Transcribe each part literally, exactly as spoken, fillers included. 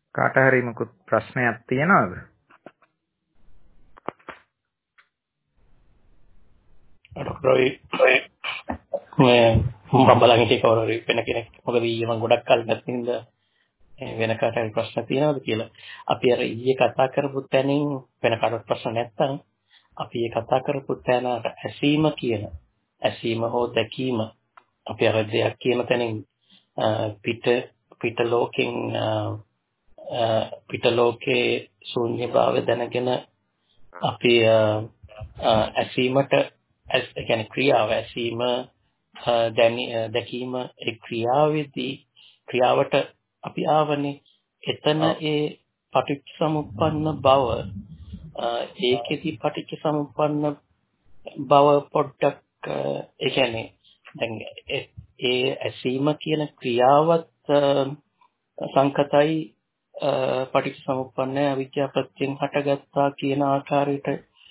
කාට හරි මොකුත් ප්‍රශ්නයක් තියෙනවද? ඩොක්ටර් මේ මම බලන් ඉන්නේ කවුරු හරි වෙන කෙනෙක් මොකද ඊයේ මම ගොඩක් කල් නැතිඳ වෙන කාට හරි ප්‍රශ්න තියෙනවද කියලා. අපි අර ඊයේ කතා කරපු තැනින් වෙන කාටවත් ප්‍රශ්න නැත්නම් අපි ඊයේ කතා කරපු තැන ඇසීම කියන ඇසීම හෝ දැකීම අපි අර දෙයක් කියන තැනින් පිට පිට ලෝකෙන් පිට ලෝකේ ශූන්‍යභාවය දැනගෙන අපි ඇසීමට ඒ කියන්නේ ක්‍රියාව ඇසීම දැකීම ඒ ක්‍රියාවේදී ක්‍රියාවට අපි ආවනේ එතන ඒ පටිච්චසමුප්පන්න බව ඒකෙදි පටිච්චසමුප්පන්න බව පොඩ්ඩක් ඒ කියන්නේ දැන් ඒ ඇසීම කියන ක්‍රියාවත් සංකතයි පටිච්චසමුප්පන්න අවිද්‍යා ප්‍රත්‍යයෙන් හටගත්තා කියන ආකාරයට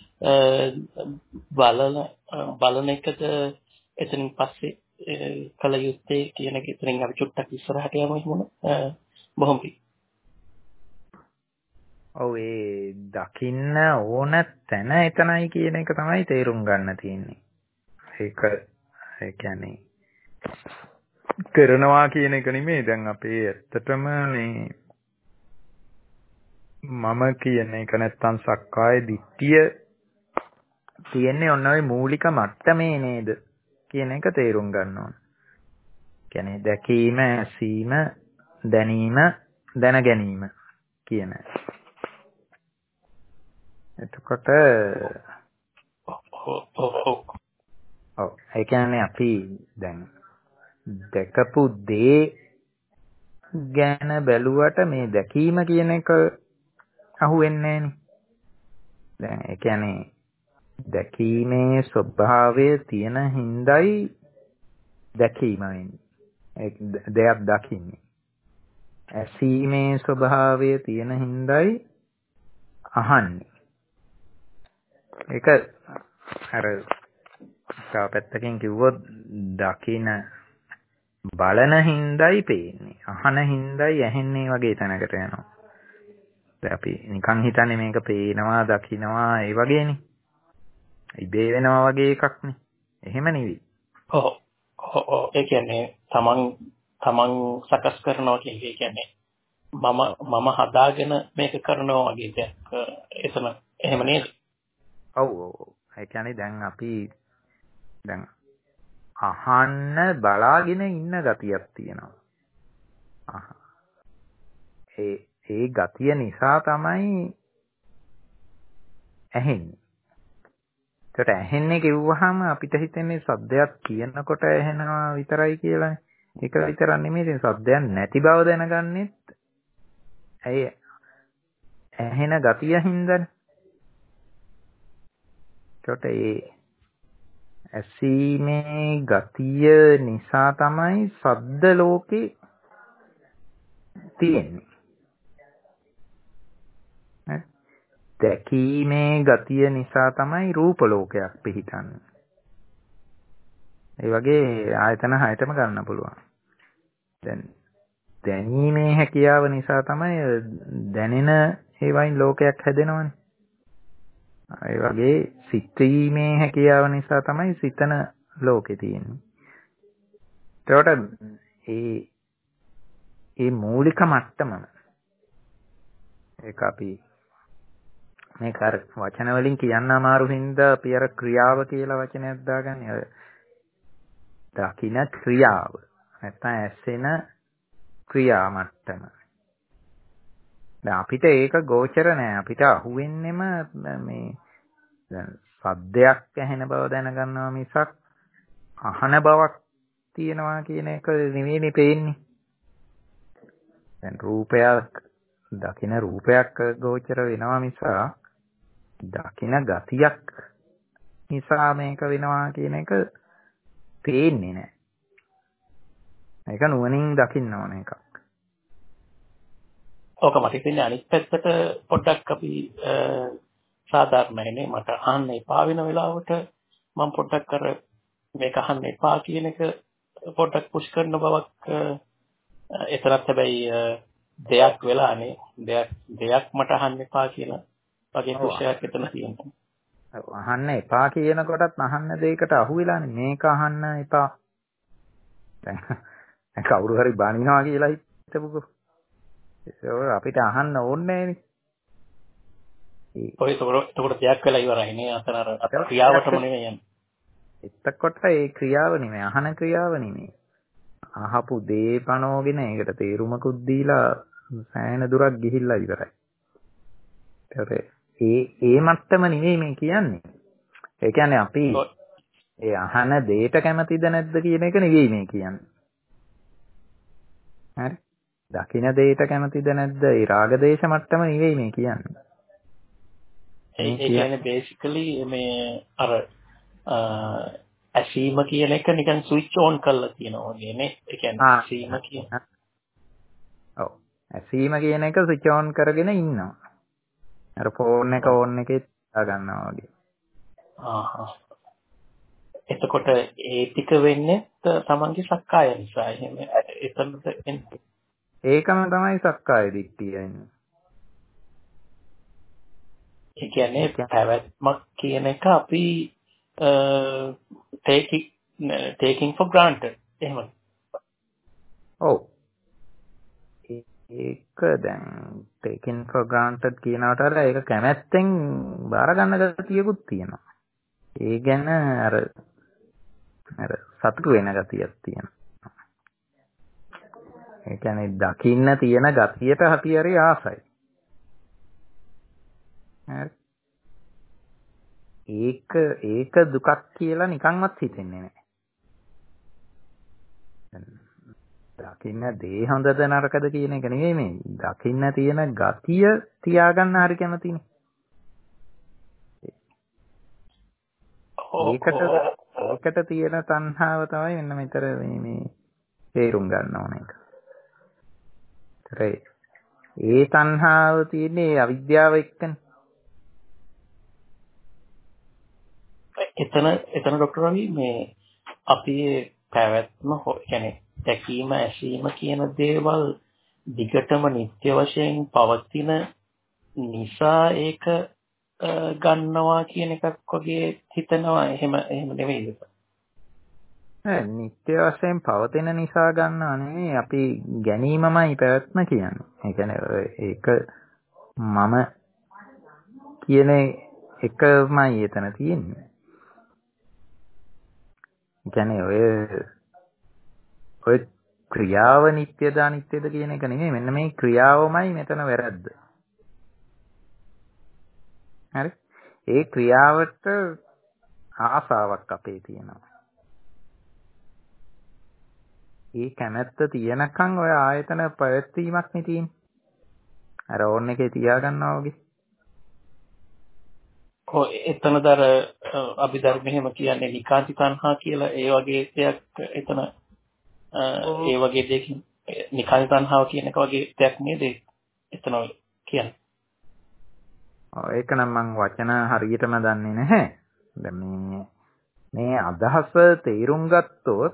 බලන බලන එකද එතනින් පස්සේ කල යුත්තේ කියන එක එතනින් අපි චුට්ටක් ඉස්සරහට යමු එහෙනම් බොහොම පිං. ඔව් ඒ දකින්න ඕන තැන එතනයි කියන එක තමයි තේරුම් ගන්න තියෙන්නේ. ඒක ඒ කියන්නේ කරනවා කියන එක නෙමෙයි. දැන් අපේ ඇත්තටම මේ මම කියන එක නැත්තම් සක්කාය දිට්ඨිය තියෙන්නේ ඔන්න ඔය මූලික මට්ටමේ නේද කියන එක තේරුම් ගන්න ඕන. කියන්නේ දැකීම, ඇසීම, දැනීම, දැන ගැනීම කියන. එතකොට ඔව් ඒ කියන්නේ අපි දැන් දැකපු දේ ගැන බැලුවට මේ දැකීම කියන එක අහුවෙන්නේ නැහනේ. දැන් ඒ කියන්නේ දැකීමේ ස්වභාවය තියෙන හිඳයි දැකීම වෙන්නේ. ඒ දෙයක් දකින්නේ. ඇසීමේ ස්වභාවය තියෙන හිඳයි අහන්නේ. ඒක අර පැත්තකින් කිව්වොත් දකින බලන හිඳයි පේන්නේ. අහන හිඳයි ඇහෙන්නේ වගේ තැනකට යනවා. දැන් අපි නිකන් හිතන්නේ මේක පේනවා දකිනවා ඒ වගේනේ. ඉබේ වෙනවා වගේ එකක් නේ. එහෙම නෙවෙයි. ඔව්. ඔව් ඒ කියන්නේ තමන් තමන් සකස් කරනවා කියන්නේ කියන්නේ මම මම හදාගෙන මේක කරනවා වගේ දෙයක්. එතන එහෙම නේද? ඔව් ඔව්. ඒ කියන්නේ දැන් අපි දැන් අහන්න බලාගෙන ඉන්න ගතියක් තියෙනවා. ඒ ඒ ගතිය නිසා තමයි ඇහෙන්නේ. ඒකට ඇහෙන්නේ කිව්වහම අපිට හිතෙන්නේ සද්දයක් කියනකොට ඇහෙනවා විතරයි කියලා. ඒක විතරක් නෙමෙයි. ඉතින් සද්දයක් නැති බව දැනගන්නෙත් ඇයි ඇහෙන ගතිය හින්දානේ. ඒකට ඒ ඇසීමේ ගතිය නිසා තමයි සද්ද ලෝකේ තියෙන්නේ. දැකීමේ ගතිය නිසා තමයි රූප ලෝකයක් පිහිටන්නේ. ඒ වගේ ආයතන හයතම ගන්න පුළුවන්. දැන් දැනීමේ හැකියාව නිසා තමයි දැනෙන ඒවයින් ලෝකයක් හැදෙනවනේ. ඒ වගේ සිතීමේ හැකියාව නිසා තමයි සිතන ලෝකේ තියෙන්නේ. ඒකට ඒ ඒ මූලික මට්ටම ඒක අපි මේ කර වචන වලින් කියන්න අමාරු හින්දා අපි අර ක්‍රියාව කියලා වචනයක් දාගන්නේ. දකින්න ක්‍රියාව. නැත්නම් ඇසෙන ක්‍රියා මට්ටම. දැන් අපිට ඒක ගෝචර නෑ. අපිට අහුවෙන්නෙම මේ දැන් සද්දයක් ඇහෙන බව දැනගන්නවා මිසක් අහන බවක් තියෙනවා කියන එක නෙවෙයිනේ පේන්නේ. දැන් රූපයක් දකින්න රූපයක් ගෝචර වෙනවා මිසක් දකින්න ගතියක් නිසා මේක වෙනවා කියන එක පේන්නේ නැහැ. ඒක නුවණින් දකින්න ඕන එකක්. ඕක මට හිතෙන්නේ අනිත් පැත්තට පොඩ්ඩක් අපි සාධාරණයිනේ. මට අහන්න එපා වෙන වෙලාවට මම පොඩ්ඩක් කර මේක අහන්න එපා කියන එක පොඩ්ඩක් පුෂ් කරන බවක් එතරම් හැබැයි දෙයක් වෙලානේ දෙයක් දෙයක් මට අහන්න එපා කියලා වගේ කුෂයක් එතන තියෙනවා. අහන්න එපා කියන කොටත් අහන්න දෙයකට අහු වෙලානේ මේක අහන්න එපා. දැන් කවුරු හරි බනිනවා කියලා හිතමුකෝ. ඒක අපිට අහන්න ඕනේ නෑනේ. ඔය ඒකට දෙයක් වෙලා ඉවරයි නේ අතන අර ක්‍රියාවටම නෙමෙයි යන්නේ. එතකොට ඒ ක්‍රියාව නෙමෙයි අහන ක්‍රියාව නෙමෙයි. අහපු දේ පනෝගෙන ඒකට තේරුමකුත් දීලා සෑහෙන දුරක් ගිහිල්ලා ඉවරයි. ඒ ඒ මට්ටම නෙමෙයි මේ කියන්නේ. ඒ කියන්නේ අපි ඒ අහන දෙයට කැමතිද නැද්ද කියන එක නෙවෙයි මේ කියන්නේ. හරි? දකින දෙයට කැමතිද නැද්ද? ඒ රාග දේශ මට්ටම නෙවෙයි මේ කියන්නේ. ඒ කියන්නේ බේසිකලි මේ අර ඇසීම කියන එක නිකන් ස්විච් ඔන් කරලා තියෙනවා වගේ නේ. ඒ කියන්නේ ඇසීම කියන. ඔව්. ඇසීම කියන එක ස්විච් ඔන් කරගෙන ඉන්නවා. අර ෆෝන් එක ඕන් එකේ තියා ගන්නවා වගේ. ආහ්. එතකොට ඒ ටික වෙන්නේ තමන්ගේ සක්කාය නිසා. එහෙම එතනද එන්නේ. ඒකම තමයි සක්කාය දිට්ඨිය එන්නේ. ඒ කියන්නේ පැවැත්මක් කියන එක අපි taking taking for granted එහෙමද? ඔව්. ඒක දැන් taking for granted කියනවට වඩා ඒක කැමැත්තෙන් බාර ගන්න ගතියකුත් තියෙනවා. ඒ ගැන අර අර සතුටු වෙන ගතියක් තියෙනවා. ඒ කියන්නේ දකින්න තියෙන ගතියට අපි හරි ආසයි. ඒක ඒක දුකක් කියලා නිකන්වත් හිතෙන්නේ නැහැ. දකින්න දේ හොඳද නරකද කියන එක නෙවෙයි මේ. දකින්න තියෙන ගතිය තියාගන්න හරි කැමතිනේ. ඒකට ඒකට තියෙන තණ්හාව තමයි මෙන්න මෙතර මේ මේ තේරුම් ගන්න ඕන එක. ඒ තණ්හාව තියෙන්නේ අවිද්‍යාව එක්කනේ. එතන එතන ડોක්ටර් රවි මේ අපි පැවැත්ම يعني දැකීම ඇසීම කියන දේවල් දිගටම නිත්‍ය වශයෙන් පවතින නිසා ඒක ගන්නවා කියන එකක් වගේ හිතනවා. එහෙම එහෙම නෙවෙයිද? නෑ නිත්‍ය වශයෙන් පවතින නිසා ගන්නවා නෙවෙයි අපි ගැනීමමයි පැවැත්ම කියන්නේ. ඒ කියන්නේ ඒක මම කියන එකමයි එතන තියෙන්නේ. කියන්නේ ඔය ඔය ක්‍රියාව නිත්‍යද අනිත්‍යද කියන එක නෙමෙයි මෙන්න මේ ක්‍රියාවමයි මෙතන වැරද්ද. හරි? ඒ ක්‍රියාවට ආසාවක් අපේ තියෙනවා. ඒ කැමැත්ත තියෙනකන් ඔය ආයතන පැවැත්වීමක් නේ තියෙන්නේ. අර ඕන් එකේ තියා ගන්නවා වගේ. ඔව් එතනදර අභිධර්ම එහෙම කියන්නේ නිකාන්ති තණ්හා කියලා ඒ වගේ දෙයක් එතන ඒ වගේ දෙයකින් නිකාන්ති තණ්හාව කියන එක වගේ දෙයක් නේද එතන කියන්නේ. ඔව් ඒක නම් මම වචන හරියටම දන්නේ නැහැ. දැන් මේ මේ අදහස තේරුම් ගත්තොත්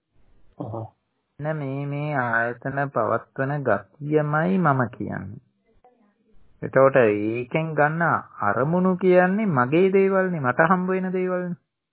මේ මේ ආයතන පවත්වන ගතියමයි මම කියන්නේ. එතකොට ඒකෙන් ගන්න අරමුණු කියන්නේ මගේ දේවල්නේ මට හම්බ වෙන දේවල්නේ.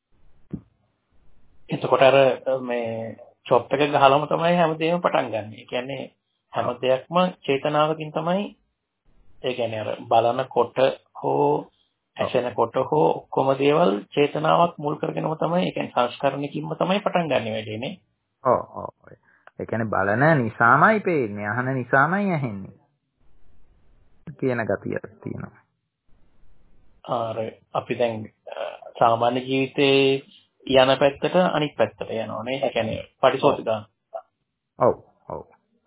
එතකොට අර මේ චොප් එක ගහලම තමයි හැමදේම පටන් ගන්න. ඒ කියන්නේ හැම දෙයක්ම චේතනාවකින් තමයි ඒ කියන්නේ අර බලනකොට හෝ ඇසෙනකොට හෝ ඔක්කොම දේවල් චේතනාවක් මුල් කරගෙනම තමයි ඒ කියන්නේ සංස්කරණකින්ම තමයි පටන් ගන්න වෙන්නේ. ඔව් ඔව්. ඒ කියන්නේ බලන නිසාමයි පේන්නේ අහන නිසාමයි ඇහෙන්නේ. කියන ගතියක් තියෙනවා. අර අපි දැන් සාමාන්‍ය ජීවිතේ යන පැත්තට අනිත් පැත්තට යනවා නේ. ඒ කියන්නේ පටිසෝතිදාන. ඔව් ඔව්.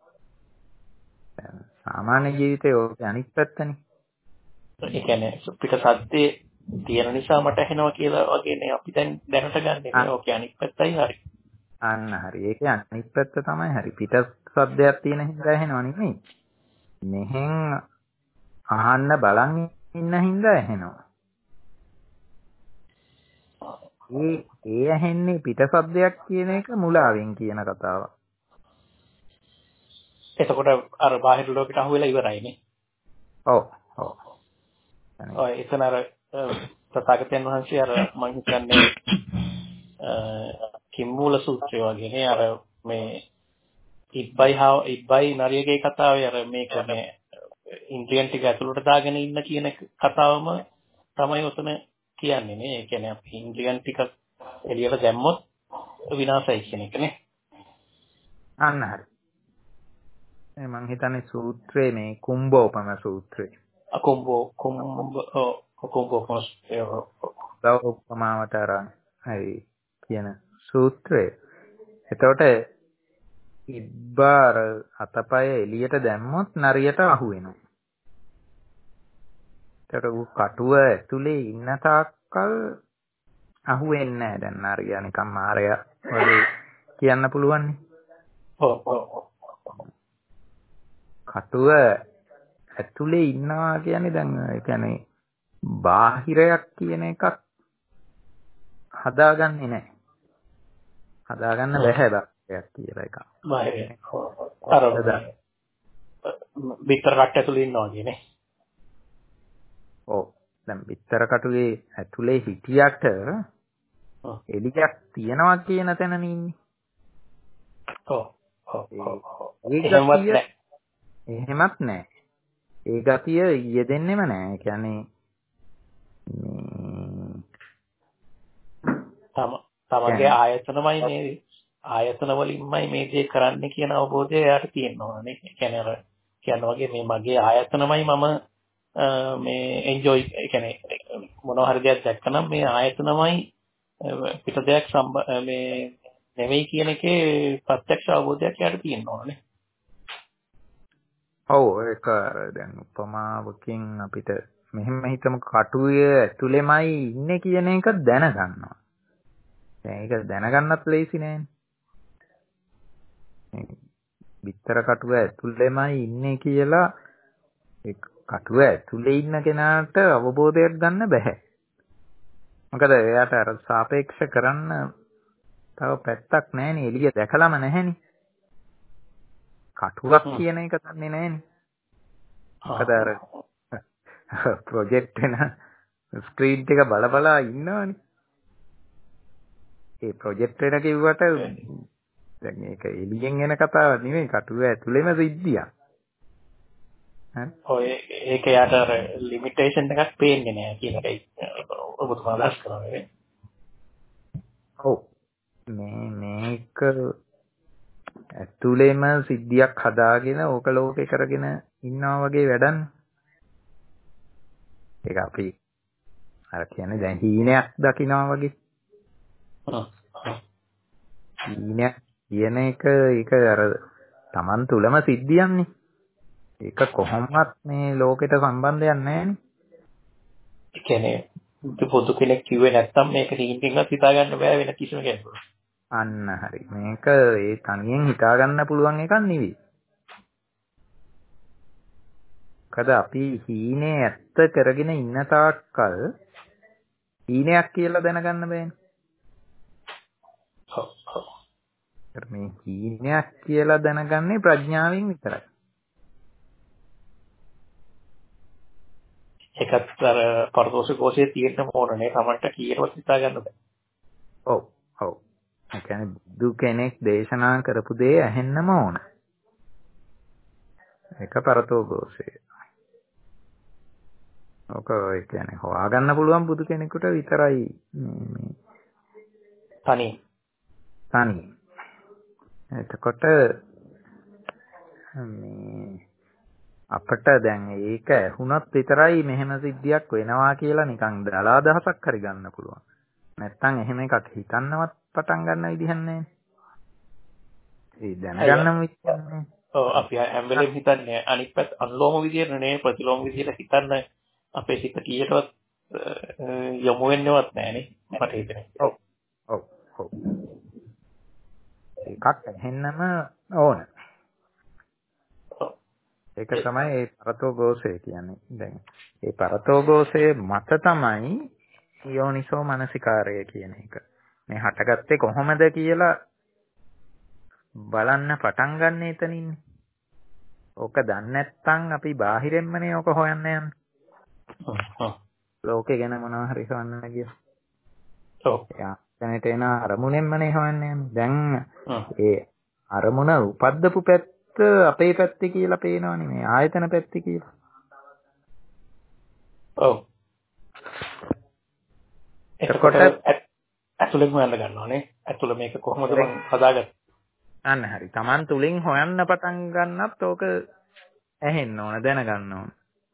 සාමාන්‍ය ජීවිතේ ඔය අනිත් පැත්තනේ. ඒ කියන්නේ පිට සද්දේ තියෙන නිසා මට ඇහෙනවා කියලා වගේනේ අපි දැන් දැනට ගන්නෙ නේ. ඕකේ අනිත් පැත්තයි හරි. අන්න හරි. ඒකේ අනිත් පැත්ත තමයි හරි. පිට සද්දයක් තියෙන හින්දා ඇහෙනවා නෙමෙයි. මෙහෙන් අහන්න බලන් ඉන්න හින්දා ඇහෙනවා. ඒ ඒ ඇහෙන්නේ පිට සද්දයක් කියන එක මුලාවෙන් කියන කතාවක්. එතකොට අර බාහිර ලෝකෙට අහු වෙලා ඉවරයිනේ. ඔව් ඔව්. ඔය එතන අර තථාගතයන් වහන්සේ අර මම හිතන්නේ කිම්මූල සූත්‍රය වගේනේ අර මේ ඉබ්බයි හා ඉබ්බයි නරියගේ කතාවේ අර මේක මේ ඉන්ද්‍රියන් ටික ඇතුළට දාගෙන ඉන්න කියන කතාවම තමයි උතන කියන්නේ නේ. ඒ කියන්නේ අපි ඉන්ද්‍රියන් ටික එළියට දැම්මොත් විනාශයි කියන එක නේ. අන්න හරි. මම හිතන්නේ සූත්‍රයේ මේ කුම්භෝපම සූත්‍රය. අකුම්භෝ කුම්භ කුම්භෝපම උපමාවට අරන් හරි කියන සූත්‍රය. එතකොට ඉබ්බාර අතපය එළියට දැම්මොත් නරියට අහු වෙනවා. ඒතර ඌ කටුව ඇතුලේ ඉන්න තාක්කල් අහු වෙන්නේ නැහැ. දැන් නරියා නිකන් මාරයා වගේ කියන්න පුළුවන් නේ. ඔව් ඔව්. කටුව ඇතුලේ ඉන්නවා කියන්නේ දැන් ඒ කියන්නේ බාහිරයක් කියන එකක් හදාගන්නේ නැහැ. හදාගන්න බැහැ බාහිරයක් කියලා එකක්. බාහිර. අර විතර රට ඇතුලේ ඉන්නවා කියන්නේ. ඔව්. දැන් විතර කටුවේ ඇතුලේ හිටියට එළියක් තියනවා කියන තැන ඉන්නේ. ඔව් ඔව්. එහෙමත් නැහැ. එහෙමත් නැහැ. ඒ ගතිය යෙදෙන්නෙම නැහැ. ඒ කියන්නේ තම තමගේ ආයතනමයි මේ ආයතන වලින්මයි මේ දේ කරන්නේ කියන අවබෝධය එයාට තියෙනවා නේ. ඒ කියන්නේ අර කියන වගේ මේ මගේ ආයතනමයි මම මේ එන්ජොයි ඒ කියන්නේ මොනවා හරි දෙයක් දැක්කනම් මේ ආයතනමයි පිට දෙයක් මේ නෙවෙයි කියන එකේ ප්‍රත්‍යක්ෂ අවබෝධයක් එයාට තියෙනවා නේ. ඔව් ඒක දැන් උපමාවකින් අපිට මෙහෙම හිතමු කටුවේ ඇතුලේමයි ඉන්නේ කියන එක දැනගන්නවා. දැන් ඒක දැනගන්නත් ලේසි නෑනේ. විතර කටුව ඇතුලේමයි ඉන්නේ කියලා ඒ කටුව ඇතුලේ ඉන්න කෙනාට අවබෝධයක් ගන්න බෑ. මොකද එයාට අර සාපේක්ෂ කරන්න තව පැත්තක් නෑනේ. එළිය දැකලාම නැහැනේ. කටුවක් කියන එක දන්නේ නැහැනේ. මොකද අර ප්‍රොජෙක්ට් වෙන ස්ක්‍රීන් එක බල බලා ඉන්නවනේ. ඒ ප්‍රොජෙක්ට් එක කිව්වට දැන් මේක එළියෙන් එන කතාවක් නෙමෙයි කටුව ඇතුළේම සිද්ධියක්. හරි. ඔය ඒක යාට අර ලිමිටේෂන් එකක් පේන්නේ නැහැ කියන එකයි ඔබතුමා අදහස් කරන්නේ. ඔව්. මේ මේක ඇතුළේම සිද්ධියක් හදාගෙන ඕක ලෝකේ කරගෙන ඉන්නවා වගේ වැඩක්. ඒක අපි අර කියන්නේ දැන් හීනයක් දකිනවා වගේ. හීනයක් කියන එක ඒක අර Taman තුලම සිද්ධියක්නේ. ඒක කොහොමවත් මේ ලෝකෙට සම්බන්ධයක් නැහැනේ. ඒ කියන්නේ පොදු කෙනෙක් කිව්වේ නැත්තම් මේක හීනකින්වත් හිතා ගන්න බෑ වෙන කිසිම කෙනෙකුට. අන්න හරි. මේක ඒ තනියෙන් හිතා ගන්න පුළුවන් එකක් නෙවෙයි. කද අපි හීනේ ඇත්ත කරගෙන ඉන්න තාක්කල් හීනයක් කියලා දැනගන්න බෑනේ. ඔව් ඔව්. මේ හීනයක් කියලා දැනගන්නේ ප්‍රඥාවෙන් විතරයි. ඒකත් අර පරදෝෂ කෝෂයේ තියෙන්න ඕනනේ. තමන්ට කීරවත් හිතා ගන්න බෑ. ඔව් ඔව්. ඒ කියන්නේ බුදු කෙනෙක් දේශනා කරපු දේ ඇහෙන්නම ඕන. ඒක පරතෝ ഘോഷය. ඔක ඒ කියන්නේ හොයාගන්න පුළුවන් බුදු කෙනෙකුට විතරයි මේ තනි තනි. එතකොට මේ අපිට දැන් ඒක ඇහුණත් විතරයි මෙහෙම සිද්ධියක් වෙනවා කියලා නිකන් දලා අදහසක් හරි ගන්න පුළුවන්. නැත්තම් එහෙම එකක් හිතන්නවත් පටන් ගන්න විදිහක් නැහැ. ඒ දැනගන්නම විදිහක්. ඔව් අපි හැම වෙලේම හිතන්නේ අනිත් පැත්ත අනුලෝම විදියට නේ ප්‍රතිලෝම විදියට හිතන්න අපේ හිත කීයටවත් යොමු වෙන්නවත් නැහනේ මට හිතෙනවා. ඔව් ඔව් ඔව්. ඒකත් ඇහෙන්නම ඕන. ඒක තමයි ඒ පරතෝ ഘോഷය කියන්නේ. දැන් ඒ පරතෝ ഘോഷයේ මත තමයි යෝනිසෝ මනසිකාරය කියන එක. මේ හටගත්තේ කොහොමද කියලා බලන්න පටන් ගන්න එතනින්නේ. ඕක දන්නේ නැත්නම් අපි බාහිරින්මනේ ඕක හොයන්න යන්නේ. ලෝකේ ගැන මොනවා හරි හොයන්න ගියා. ඔව්. එයා දැනට එන අරමුණෙන්මනේ හොයන්න යන්නේ. දැන් ඒ අරමුණ උපද්දපු පැත්ත අපේ පැත්තේ කියලා පේනවනේ මේ ආයතන පැත්තේ කියලා. ඔව්. එතකොට ඇතුළෙන් හොයන්න ගන්නවානේ. ඇතුළ මේක කොහොමද මම හදාගත්තේ? අන්න හරි. Taman තුලින් හොයන්න පටන් ගන්නත් ඕක ඇහෙන්න ඕන, දැනගන්න ඕන.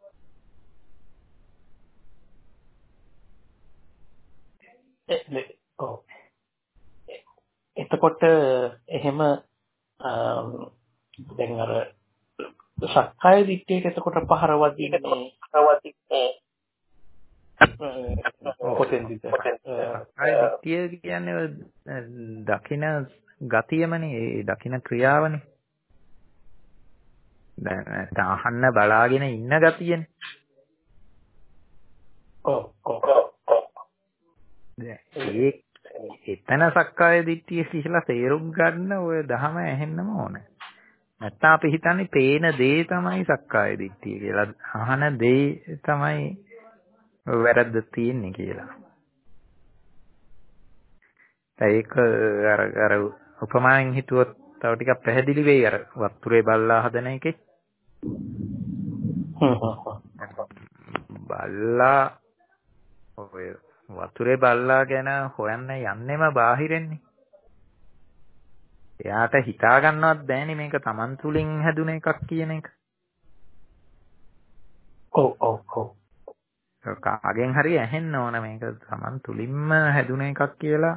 ඔව්. එතකොට එහෙම දැන් අර සක්කාය දිට්ඨියට එතකොට පහර වදින්නේ කොතෙන්ද? සක්කාය දිට්ඨිය කියන්නේ දකින ගතියමනේ, ඒ දකින ක්‍රියාවනේ. දැන් අහන්න බලාගෙන ඉන්න ගතියනේ. ඔව් ඔව්. ඒ එතන සක්කාය දිට්ඨිය කියලා තේරුම් ගන්න ඔය දහම ඇහෙන්නම ඕන. නැත්නම් අපි හිතන්නේ පේන දේ තමයි සක්කාය දිට්ඨිය කියලා. අහන දේ තමයි වැරද්ද තියෙන්නේ කියලා. ඒක අර අර උපමාවෙන් හිතුවොත් තව ටිකක් පැහැදිලි වෙයි අර වතුරේ බල්ලා හදන එකේ. බල්ලා ඔය වතුරේ බල්ලා ගැන හොයන්න යන්නෙම බාහිරින්නේ. එයාට හිතා ගන්නවත් බෑනේ මේක Taman තුලින් හැදුන එකක් කියන එක. ඔව් ඔව් ඔව්. කාගෙන් හරි ඇහෙන්න ඕන මේක Taman තුලින්ම හැදුන එකක් කියලා.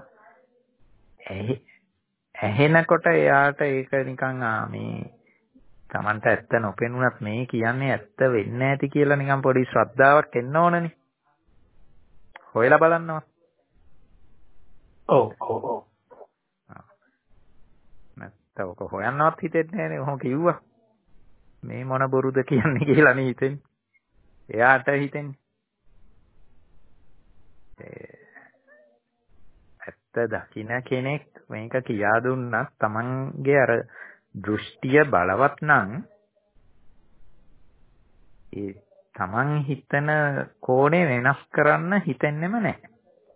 ඇහෙනකොට එයාට ඒක නිකන් ආ මේ Tamanට ඇත්ත නොපෙනුනත් මේ කියන්නේ ඇත්ත වෙන්නේ නැති කියලා නිකන් පොඩි ශ්‍රද්ධාවක් එන්න ඕනනේ. හොයලා බලන්නවා. ඔව් ඔව් ඔව්. නැත්නම් ඔක හොයන්නවත් හිතෙන්නේ නැහැනේ. ඔහොම කිව්වා. මේ මොන බොරුද කියන්නේ කියලා නේ හිතෙන්නේ. එයාට හිතෙන්නේ. ඇත්ත දකින්න කෙනෙක් මේක කියා දුන්නත් Tamanගේ අර දෘෂ්ටිය බලවත් නම් ඒ Taman හිතන කෝණය වෙනස් කරන්න හිතෙන්නෙම නැහැ.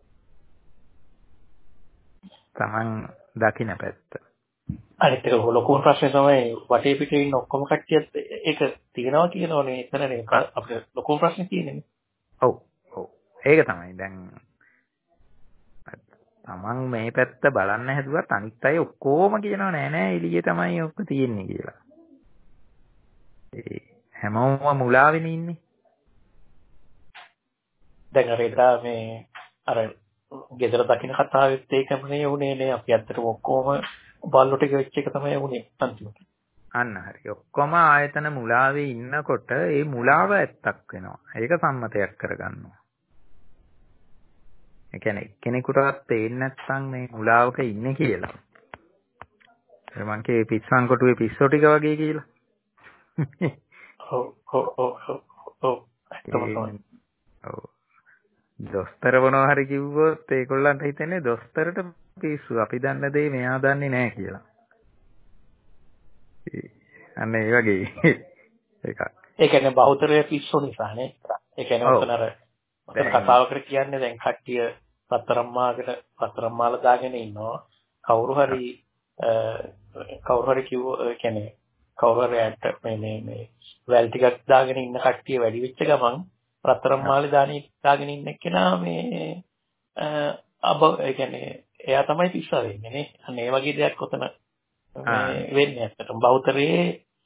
Taman දකින්න පැත්ත. අනිත් එක ලොකුම ප්‍රශ්නේ තමයි වටේ පිටේ ඉන්න ඔක්කොම කට්ටියත් ඒක තියනවා කියනෝනේ. එතනනේ අපිට ලොකුම ප්‍රශ්නේ තියෙන්නේ. ඔව් ඔව්. ඒක තමයි දැන් Taman මේ පැත්ත බලන්න හැදුවත් අනිත් අය ඔක්කොම කියනවා නෑ නෑ එළියේ තමයි ඔක්ක තියෙන්නේ කියලා. ඒ හැමෝම මුලාවෙන ඉන්නේ. දැන් අර එදා මේ අර ගෙදර දකින්න කතාවෙත් ඒකමනේ වුණේ නේ. අපි ඇත්තටම ඔක්කොම බල්ලෝ ටික වෙච්ච එක තමයි වුණේ අන්තිමට. අන්න හරි. ඔක්කොම ආයතන මුලාවේ ඉන්නකොට ඒ මුලාව ඇත්තක් වෙනවා. ඒක සම්මතයක් කරගන්නවා. ඒ කියන්නේ කෙනෙකුටවත් පේන්නේ නැත්නම් මේ මුලාවක ඉන්නේ කියලා. ඒ මං කියේ පිස්සන් කොටුවේ පිස්සෝ ටික වගේ කියලා. ඔව් ඔව් ඔව් ඔව්. ඔව්. දොස්තර මොනවා හරි කිව්වොත් ඒගොල්ලන්ට හිතෙන්නේ දොස්තරට පිස්සු. අපි දන්න දේ මෙයා දන්නේ නැහැ කියලා. අන්න ඒ වගේ එකක්. ඒ කියන්නේ බහුතරය පිස්සු නිසානේ. ඒ කියන්නේ ඔතන අර ඔතන කතාවකට කියන්නේ දැන් කට්ටිය රත්තරන් මාකට රත්තරන් මාල දාගෙන ඉන්නවා. කවුරු හරි කවුරු හරි කිව්ව කියන්නේ කවුරු හරි ඇට මේ මේ මේ වැල් ටිකක් දාගෙන ඉන්න කට්ටිය වැඩි වෙච්ච ගමන් රත්තරන් මාලේ දාගෙන දාගෙන ඉන්න කෙනා මේ අබ ඒ කියන්නේ එයා තමයි පිස්සා වෙන්නේ නේ. අන්න ඒ වගේ දෙයක් ඔතන මේ වෙන්නේ ඇත්තටම බෞතරයේ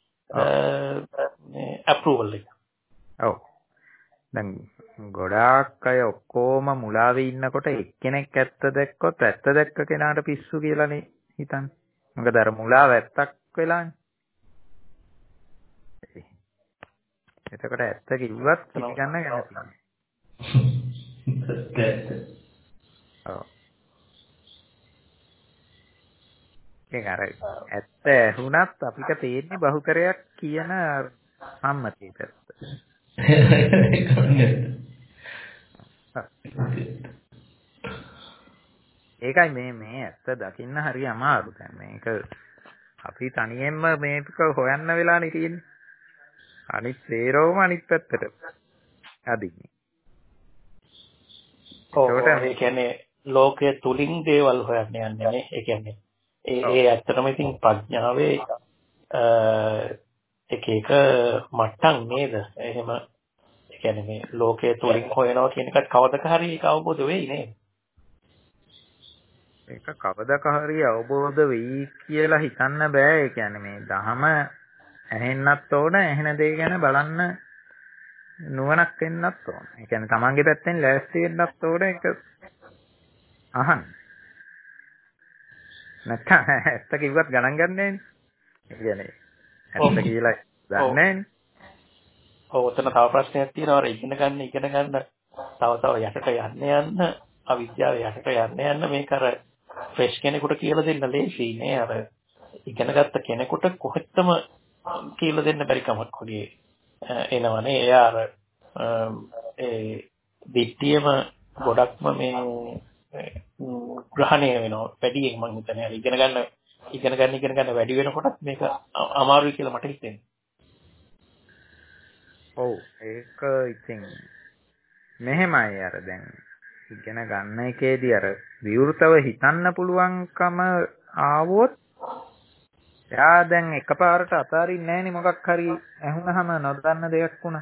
මේ අප්‍රූවල් එක. ඔව්. දැන් ගොඩාක් අය ඔක්කොම මුලාවේ ඉන්නකොට එක්කෙනෙක් ඇත්ත දැක්කොත් ඇත්ත දැක්ක කෙනාට පිස්සු කියලානේ හිතන්නේ. මොකද අර මුලාව ඇත්තක් වෙලානේ. එතකොට ඇත්ත කිව්වත් පිළිගන්න කැමති නෑ. ඔව්. ඒක අර ඇත්ත ඇහුණත් අපිට තේරෙන්නේ බහුතරයක් කියන සම්මතිය පැත්ත. ඒකයි මේ මේ ඇත්ත දකින්න හරි අමාරු. දැන් මේක අපි තනියෙන්ම මේක හොයන්න වෙලානේ තියෙන්නේ. අනිත් සේරෝම අනිත් පැත්තට අදින්නේ. ඔව් ඒ කියන්නේ ලෝකයේ තුලින් දේවල් හොයන්න යන්නේ නේ. ඒ කියන්නේ ඒ ඒ ඇත්තටම ඉතින් ප්‍රඥාවේ එක එක මට්ටම් නේද? එහෙම ඒ කියන්නේ මේ ලෝකයේ තුලින් හොයනවා කියන එකත් කවදක හරි ඒක අවබෝධ වෙයි නේද? ඒක කවදක හරි අවබෝධ වෙයි කියලා හිතන්න බෑ. ඒ කියන්නේ මේ දහම ඇහෙන්නත් ඕන, ඇහෙන දේ ගැන බලන්න නුවණක් වෙන්නත් ඕන. ඒ කියන්නේ තමන්ගේ පැත්තෙන් ලෑස්ති වෙන්නත් ඕන ඒක අහන්න. නැත්නම් ඇත්ත කිව්වත් ගණන් ගන්නෑ නේ. ඒ කියන්නේ ඇත්ත කියලා දන්නේ නෑනේ. ඔව් ඔතන තව ප්‍රශ්නයක් තියෙනවා. අර ඉගෙන ගන්න ඉගෙන ගන්න තව තව යටට යන්න යන්න අවිද්‍යාව යටට යන්න යන්න මේක අර ෆ්‍රෙෂ් කෙනෙකුට කියලා දෙන්න ලේසි නේ. අර ඉගෙනගත්ත කෙනෙකුට කොහෙත්ම කියලා දෙන්න බැරි කමක් වගේ එනවනේ. එයා අර ඒ දිට්ඨියම ගොඩක්ම මේ ග්‍රහණය වෙනවා. වැඩියෙන් මම හිතන්නේ ඉගෙන ගන්න ඉගෙන ගන්න ඉගෙන ගන්න වැඩි වෙනකොටත් මේක අමාරුයි කියලා මට හිතෙනවා. ඔව් ඒක ඉතින් මෙහෙමයි අර දැන් ඉගෙන ගන්න එකේදී අර විවෘතව හිතන්න පුළුවන්කම ආවොත් එයා දැන් එකපාරට අතාරින්නේ නැහෙනි මොකක් හරි ඇහුනහම නොදන්න දෙයක් වුණා.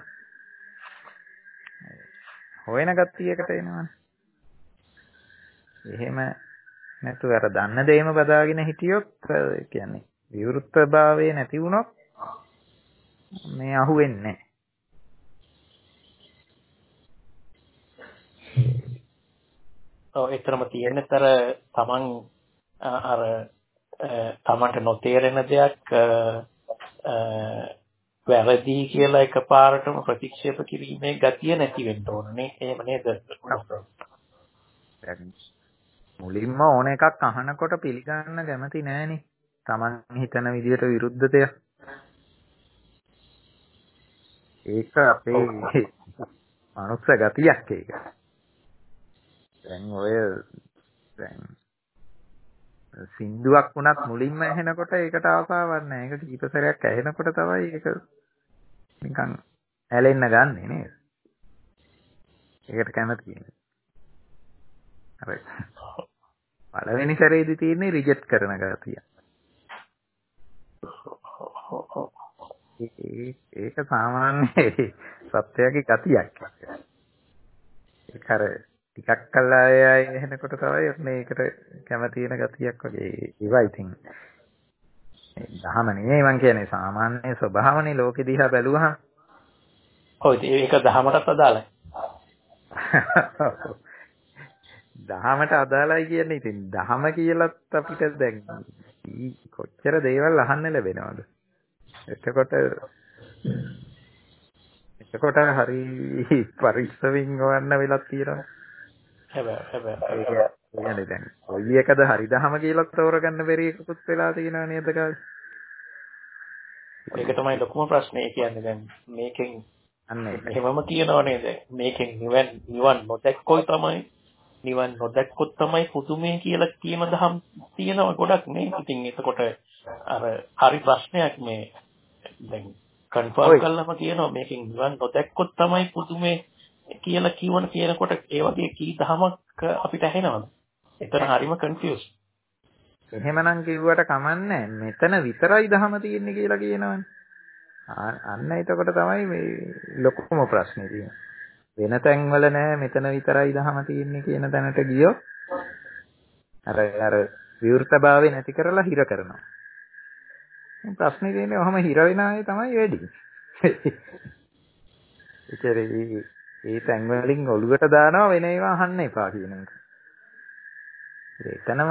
හොයන ගතියකට එනවනේ. එහෙම නැතුව අර දන්න දෙයම බදාගෙන හිටියොත් ඒ කියන්නේ විවෘතභාවය නැති වුණොත් මේ අහුවෙන්නේ නැහැ. ඔව් ඒතරම තියෙනතර තමන් අර තමන්ට නොතේරෙන දෙයක් වැරදි කියලා එකපාරටම ප්‍රතික්ෂේප කිරීමේ ගතිය නැති වෙන්න ඕන නේ. එහෙම නේද? මුලින්ම ඕන එකක් අහනකොට පිළිගන්න කැමති නෑනේ. තමන් හිතන විදිහට විරුද්ධ දෙයක්. ඒක අපේ මනුස්ස ගතියක් ඒක. දැන් ඔය දැන් සින්දුවක් වුණත් මුලින්ම ඇහෙනකොට ඒකට ආසාවක් නැහැ. ඒක කීප සැරයක් ඇහෙනකොට තමයි ඒක නිකන් ඇලෙන්න ගන්නෙ නේද? ඒකට කැමති වෙන්නේ. හරි. පළවෙනි සැරේදී තියෙන්නේ රිජෙක්ට් කරන ගතිය. ඒක සාමාන්‍ය සත්‍යයේ ගතියක්. ඒක අර ටිකක් කළා අය එහෙනකොට තමයි මේකට කැමති වෙන ගතියක් වගේ. ඒවා ඉතින් දහම නෙමෙයි මං කියන්නේ සාමාන්‍ය ස්වභාවනේ ලෝකෙ දිහා බැලුවහම. ඔව් ඒක දහමටත් අදාළයි. දහමට අදාළයි කියන්නේ ඉතින් දහම කියලත් අපිට දැන් කොච්චර දේවල් අහන්න ලැබෙනවද? එතකොට එතකොට හරි පරිස්සමින් හොයන්න වෙලක් තියෙනවා. හැබැයි හැබැයි ඒ කියන්නේ දැන් කොයි එකද හරි දහම කියලා තෝරගන්න බැරි එකකුත් වෙලා තියෙනවා නේද කාලේ? ඒක තමයි ලොකුම ප්‍රශ්නේ. කියන්නේ දැන් මේකෙන් අන්නේ එහෙමම කියනවා නේද? මේකෙන් නිවන් නිවන් නොදැක්කොයි තමයි නිවන් නොදැක්කොත් තමයි පුදුමේ කියලා කියන දහම් තියෙනවා ගොඩක් නේ. ඉතින් එතකොට අර හරි ප්‍රශ්නයක් මේ දැන් කන්ෆර්ම් කළාම කියනවා මේකෙන් නිවන් නොදැක්කොත් තමයි පුදුමේ කියලා කියවන කියනකොට ඒ වගේ කී දහමක් අපිට ඇහෙනවද? එතන හරිම කන්ෆියුස්. එහෙමනම් කිව්වට කමන්නේ මෙතන විතරයි දහම තියෙන්නේ කියලා කියනවනේ. අන්න එතකොට තමයි මේ ලොකුම ප්‍රශ්නේ තියෙන්නේ. වෙන තැන්වල නෑ මෙතන විතරයි දහම තියෙන්නේ කියන තැනට ගියොත් අර අර විවෘතභාවය නැති කරලා හිර කරනවා. මේ ප්‍රශ්නේ තියෙන්නේ ඔහම හිර වෙන අය තමයි වැඩි. ඒතරේ ඒ තැන් වලින් ඔලුවට දානවා වෙන ඒවා අහන්න එපා කියන එක. ඒකනම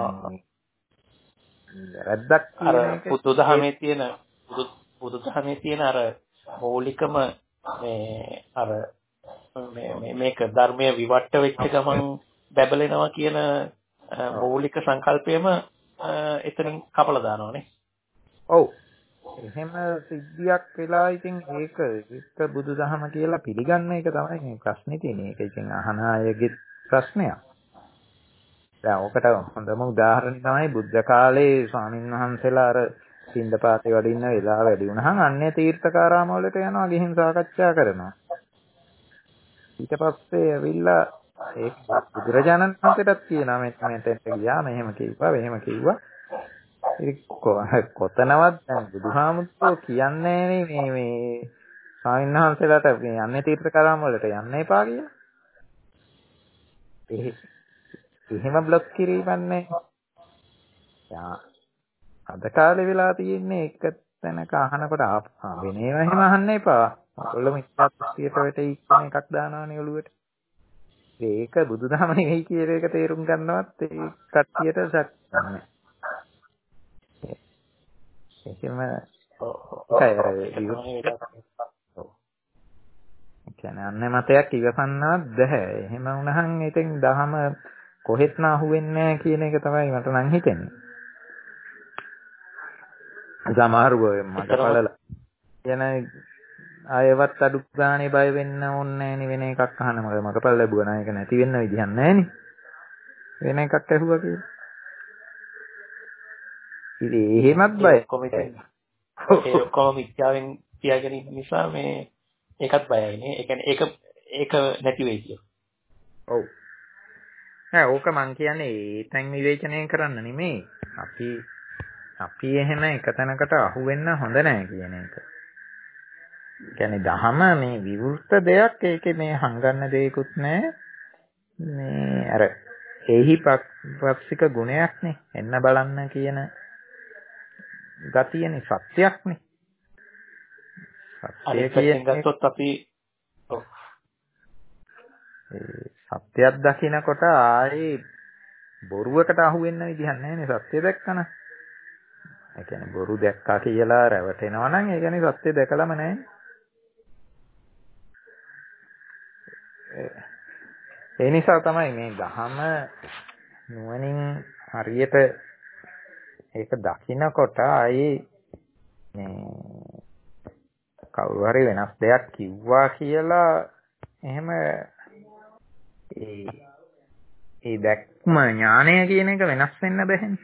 වැරද්දක් අර බුදුදහමේ තියෙන බුදුදහමේ තියෙන අර මৌলিකම මේ අර මේ මේක ධර්මයේ විවට්ට වෙච්ච ගමන් බැබලෙනවා කියන මৌলিක සංකල්පයම එතනින් කපලා දානවානේ. ඔව්. එහෙම සිද්ධියක් වෙලා ඉතින් ඒක එක බුදුදහම කියලා පිළිගන්න එක තමයි මේ ප්‍රශ්නේ තියෙන්නේ. ඒක ඉතින් අහන අයගේ ප්‍රශ්නයක්. දැන් ඔකට හොඳම උදාහරණය තමයි බුද්ධ කාලේ ස්වාමීන් වහන්සේලා අර පින්දපාතේ වඩින්න වෙලා වැඩි වුණාම අන්නේ තීර්ථකාරාම වලට යනවා ගිහින් සාකච්ඡා කරනවා. ඊට පස්සේ ඇවිල්ලා ඒ බුදුරජාණන් වහන්සේටත් කියනවා මෙන්න මෙතෙන්ට ගියා මෙහෙම කිව්වා මෙහෙම කිව්වා. ඉතින් කොතනවත් දැන් බුදුහාමුදුරුවෝ කියන්නේ මේ මේ ස්වාමීන් වහන්සේලාට මේ අන්නේ තීර්ථකාරාම වලට යන්න එපා කියලා. ඒ එහෙම බ්ලොක් කිරීමක් නැහැ. යා අද කාලේ වෙලා තියෙන්නේ එක තැනක අහනකොට ආ වෙන ඒවා එහෙම අහන්න එපා. ඔයගොල්ලෝ මිත්‍යා දෘෂ්ටියට වැටෙයි කියන එකක් දානවනේ ඔළුවට. ඒක බුදුදහම නෙවෙයි කියන එක තේරුම් ගන්නවත් ඒ කට්ටියට සක්න්නේ. එහෙම කයර කියන්නේ අන්නේ මතයක් ඉවසන්නවත් බැහැ. එහෙම වුණහන් ඉතින් දහම කොහෙත් නාහුවෙන්නේ නැහැ කියන එක තමයි මට නම් හිතෙන්නේ. සමහරව මට බලලා කියන ආයවත් අඩු ගානේ බය වෙන්න ඕනේ නැහෙනි වෙන එකක් අහන්න මම මගපල් ලැබුවා නා ඒක නැති වෙන්න විදිහක් නැහෙනි. වෙන එකක් ඇහුවා කියලා. ඉතින් එහෙමත් බය කොමිටෙන් ඒ ඔක්කොම මිත්‍යාවෙන් තියාගෙන ඉන්න නිසා මේ ඒකත් බයයි නේ. ඒ කියන්නේ ඒක ඒක නැති වෙයි කියලා. ඔව්. නෑ ඕක මං කියන්නේ ඒ තැන් විවේචනය කරන්න නෙමෙයි. අපි අපි එහෙම එක තැනකට අහු වෙන්න හොඳ නෑ කියන එක. කියන්නේ දහම මේ විවෘත දෙයක් ඒකේ මේ හංගන්න දෙයක්වත් නෑ. මේ අර එහි පක්ෂික ගුණයක් නේ. එන්න බලන්න කියන ගතියනේ සත්‍යයක් නේ. සත්‍ය කියන්නේ ගත්තොත් අපි සත්‍යයක් දකිනකොට ආයේ බොරුවකට අහු වෙන්න විදිහක් නැහැ නේ සත්‍ය දැක්කන. ඒ කියන්නේ බොරු දැක්කා කියලා රැවටෙනවා නම් ඒ කියන්නේ සත්‍ය දැකලම නැහැ. ඒ නිසා තමයි මේ ධහම නුවණින් හරියට ඒක දකිනකොට ආයේ මේ කවුරු හරි වෙනස් දෙයක් කිව්වා කියලා එහෙම ඒ ඒ දැක්ම ඥානය කියන එක වෙනස් වෙන්න බැහැනේ.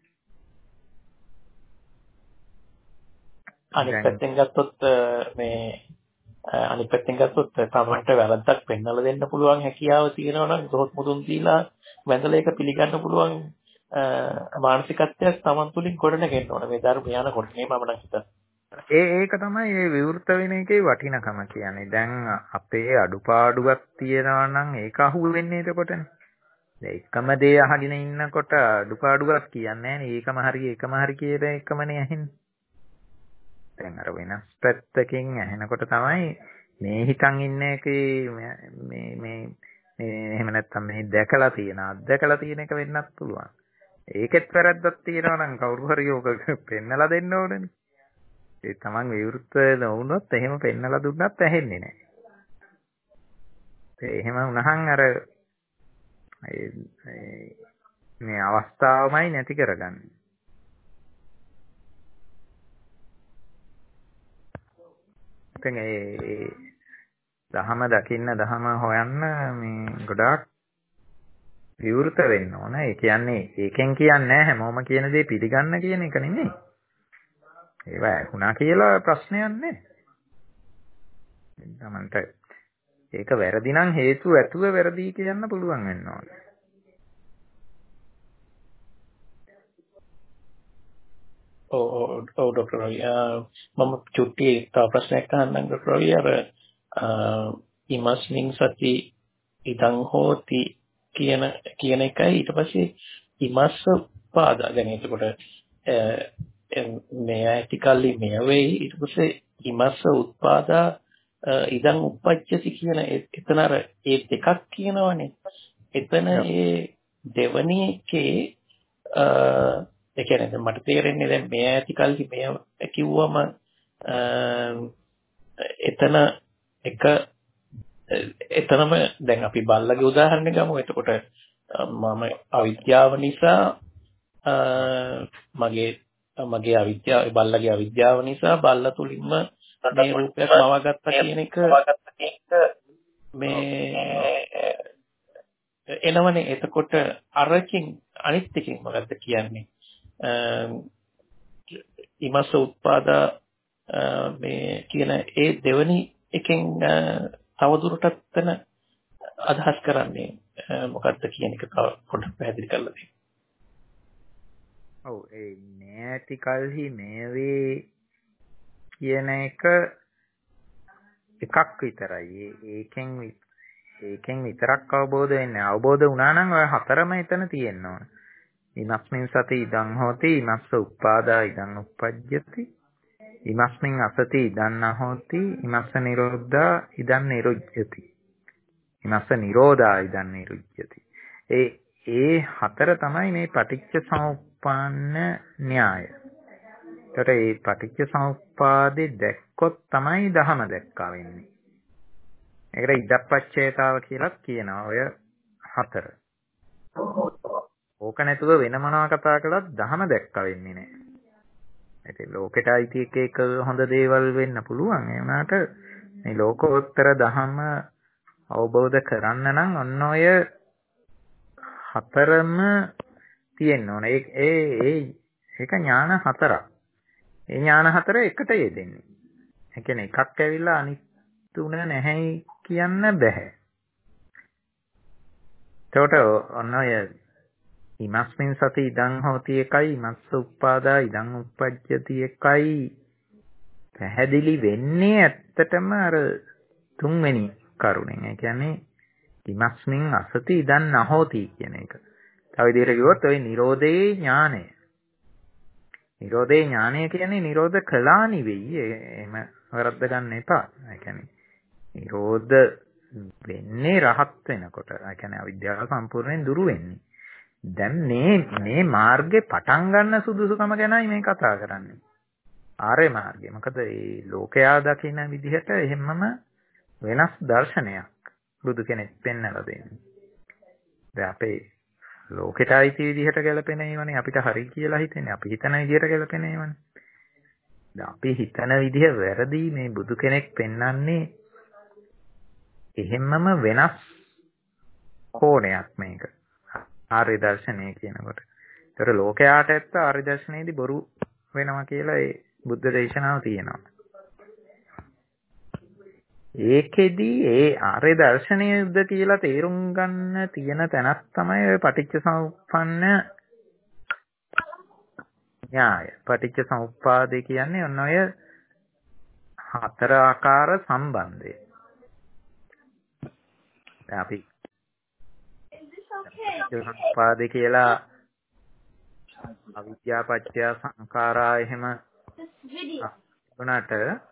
අනිත් පැත්තෙන් ගත්තොත් මේ අනිත් පැත්තෙන් ගත්තොත් තමන්ට වැරද්දක් පෙන්වලා දෙන්න පුළුවන් හැකියාව තියෙනවා නම් දොහොත් මුදුන් දීලා වැඳලා ඒක පිළිගන්න පුළුවන් මානසිකත්වයක් තමන් තුළින් ගොඩනගෙන්න ඕන මේ ධර්ම යනකොට නේ මම නම් හිතන්නේ. ඒ ඒක තමයි මේ විවෘත වෙන එකේ වටිනකම කියන්නේ. දැන් අපේ අඩුපාඩුවක් තියෙනවා නම් ඒක අහු වෙන්නේ එතකොටනේ. දැන් එකම දේ අහගෙන ඉන්නකොට අඩුපාඩුවක් කියන්නේ නැහැ නේ. ඒකම හරි ඒකම හරි කියන එකමනේ ඇහෙන්නේ. දැන් අර වෙනස් පැත්තකින් ඇහෙනකොට තමයි මේ හිතන් ඉන්න එකේ මේ මේ මේ එහෙම නැත්තම් මේ දැකලා තියෙන අත්දැකලා තියෙන එක වෙන්නත් පුළුවන්. ඒකෙත් වැරද්දක් තියෙනවා නම් කවුරු හරි ඕක පෙන්නලා දෙන්න ඕනනේ. ඒ තමන් විවෘත නොවුනොත් එහෙම පෙන්නලා දුන්නත් ඇහෙන්නේ නැහැ. ඒ එහෙම වුණහන් අර මේ අවස්ථාවමයි නැති කරගන්නේ. ඉතින් ඒ දහම දකින්න දහම හොයන්න මේ ගොඩාක් විවෘත වෙන්න ඕන. ඒ කියන්නේ ඒකෙන් කියන්නේ හැමෝම කියන දේ පිළිගන්න කියන එක නෙමෙයි. ඒවා ඇහුණා කියලා ප්‍රශ්නයක් නෑ. තමන්ට ඒක වැරදි නම් හේතු ඇතුව වැරදි කියන්න පුළුවන් වෙන්න ඕනේ. ඔව් ඔව් ඔව් ડોક્ટર රවි මම චුට්ටි තව ප්‍රශ්නයක් අහන්නම් ડોક્ટર රවි අර ඉමස්මින් සති ඉදං හෝති කියන කියන එකයි ඊට පස්සේ ඉමස්ස පාදා දැන් එතකොට මේ ඇටිකල්ලි මේ වෙයි ඊට පස්සේ ඉමස්ස උත්පාදා ඉදං උප්පච්චති කියන එතන අර ඒ දෙකක් කියනවනේ එතන ඒ දෙවනි එකේ ඒ කියන්නේ මට තේරෙන්නේ දැන් මේ ඇටිකල්ලි මේ කිව්වම එතන එක එතනම දැන් අපි බල්ලගේ උදාහරණයක් ගමු. එතකොට මම අවිද්‍යාව නිසා මගේ මගේ අවිද්‍යාව බල්ලගේ අවිද්‍යාව නිසා බල්ල තුලින්ම මේ රූපයක් මවාගත්තා කියන එක මේ එනවනේ. එතකොට අරකින් අනිත් එකකින් මොකද්ද කියන්නේ ඉමස්ස උත්පාදා මේ කියන ඒ දෙවනි එකෙන් තවදුරටත් තන අදහස් කරන්නේ මොකක්ද කියන එක තව පොඩ්ඩක් පැහැදිලි කරලා දෙන්න. ඔව් ඒ නැති කල්හි මේ වේ කියන එක එකක් විතරයි. ඒකෙන් ඒකෙන් විතරක් අවබෝධ වෙන්නේ. අවබෝධ වුණා නම් ඔය හතරම එතන තියෙන්න ඕන. ඉමස්මින් සති ඉදං හෝති ඉමස්ස උප්පාදා ඉදං උප්පජ්ජති ඉමස්මින් අසති ඉදං නහෝති ඉමස්ස නිරෝධා ඉදං නිරුජ්ජති ඉමස්ස නිරෝධා ඉදං නිරුජ්ජති. ඒ ඒ හතර තමයි මේ පටිච්ච සමුප්පන්න න්‍යාය. ඒතර මේ පටිච්ච සමුප්පාදේ දැක්කොත් තමයි ධහම දැක්කා වෙන්නේ. ඒකට ඉදප්පච්චේතාව කියලා කියනවා ඔය හතර. ඕක නැතුව වෙන මොනවා කතා කළත් ධහම දැක්කා වෙන්නේ නැහැ. ඒ ලෝකෙට අයිති එක එක හොඳ දේවල් වෙන්න පුළුවන්. ඒ වුණාට මේ ලෝකෝත්තර ධහම අවබෝධ කරන්න නම් ඔන්න ඔය හතරම තියෙන්න ඕන. ඒ ඒ ඒක ඥාන හතරක්. ඒ ඥාන හතර එකට යෙදෙන්නේ. ඒ කියන්නේ එකක් ඇවිල්ලා අනිත් තුන නැහැයි කියන්න බෑ. ඒකට ඔන්න ඔය ඉමස්මින් සති ඉදං හෝති එකයි ඉමස්ස උප්පාදා ඉදං උප්පජ්ජති එකයි පැහැදිලි වෙන්නේ ඇත්තටම අර තුන්වෙනි කරුණෙන්. ඒ කියන්නේ ඉමස්මින් අසති ඉදං නහෝති කියන එක. තව විදිහට කිව්වොත් ඔය නිරෝධේ ඥානය. නිරෝධේ ඥානය කියන්නේ නිරෝධ කළා නෙවෙයි. එහෙම වරද්ද ගන්න එපා. ඒ කියන්නේ නිරෝධ වෙන්නේ රහත් වෙනකොට. ඒ කියන්නේ අවිද්‍යාව සම්පූර්ණයෙන් දුරු වෙන්නේ. දැන් මේ මේ මාර්ගේ පටන් ගන්න සුදුසුකම ගැනයි මේ කතා කරන්නේ. ආර්ය මාර්ගය. මොකද මේ ලෝකයා දකින විදිහට එහෙමම වෙනස් දර්ශනයක් බුදු කෙනෙක් පෙන්වලා දෙන්නේ. දැන් අපේ ලෝකෙට අයිති විදිහට ගැලපෙන ඒවානේ අපිට හරි කියලා හිතෙන්නේ. අපි හිතන විදිහට ගැලපෙන ඒවානේ. දැන් අපි හිතන විදිහ වැරදි. මේ බුදු කෙනෙක් පෙන්වන්නේ එහෙමම වෙනස් කෝණයක් මේක. ආර්ය දර්ශනය කියනකොට. ඒතර ලෝකයාට ඇත්ත ආර්ය දර්ශනයේදී බොරු වෙනවා කියලා ඒ බුද්ධ දේශනාව තියෙනවා. ඒකෙදි ඒ ආර්ය දර්ශනයද කියලා තේරුම් ගන්න තියෙන තැනක් තමයි ඔය පටිච්ච සමුප්පන්න න්‍යාය. පටිච්ච සමුප්පාදේ කියන්නේ ඔන්න ඔය හතර ආකාර සම්බන්ධය. දැන් අපි සම්පාදේ කියලා අවිද්‍යා පත්‍ය සංඛාරා එහෙම වුණාට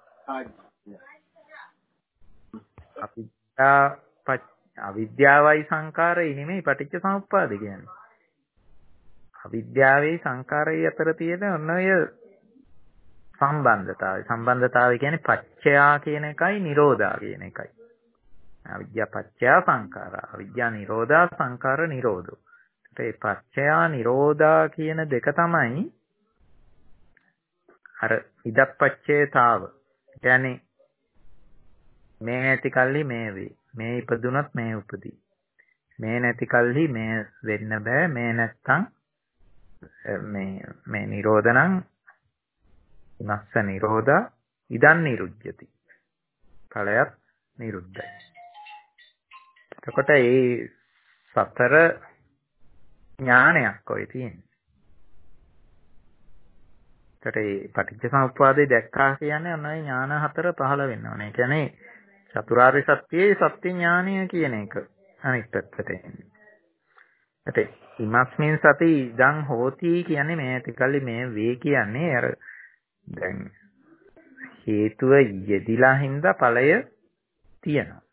අවිද්‍යා අවිද්‍යාවයි සංඛාරයි නෙමෙයි පටිච්ච සමුප්පාද කියන්නේ. අවිද්‍යාවයි සංඛාරයි අතර තියෙන ඔන්න ඔය සම්බන්ධතාවය. සම්බන්ධතාවය කියන්නේ පච්චයා කියන එකයි නිරෝධා කියන එකයි. අවිද්‍යා පත්‍ය සංඛාරා අවිද්‍යා නිරෝධා සංඛාර නිරෝධෝ. ඒ පත්‍ය නිරෝධා කියන දෙක තමයි අර ඉදප්පච්චේතාව. කියන්නේ මේ නැති කල්හි මේ වේ. මේ ඉපදුනත් මේ උපදී. මේ නැති කල්හි මේ වෙන්න බෑ. මේ නැත්තම් මේ මේ නිරෝධනම් ඉමස්ස නිරෝධා ඉදන් නිරුජ්ජති. ඵලයක් නිරුද්ධයි. එතකොට මේ සතර ඥානයක් ඔය තියෙන්නේ. ඒකට මේ පටිච්ච සමුප්පාදේ දැක්කා කියන්නේ ඔන්න ඔය ඥාන හතර පහළ වෙන්න ඕනේ. ඒ කියන්නේ චතුරාර්ය සත්‍යයේ සත්‍ය ඥානය කියන එක අනිත් පැත්තට එන්නේ. ඒත් ඉමස්මින් සති ඉදං හෝති කියන්නේ මේ ඇතිකල්ලි මේ වේ කියන්නේ අර දැන් හේතුව යෙදිලා හින්දා ඵලය තියෙනවා.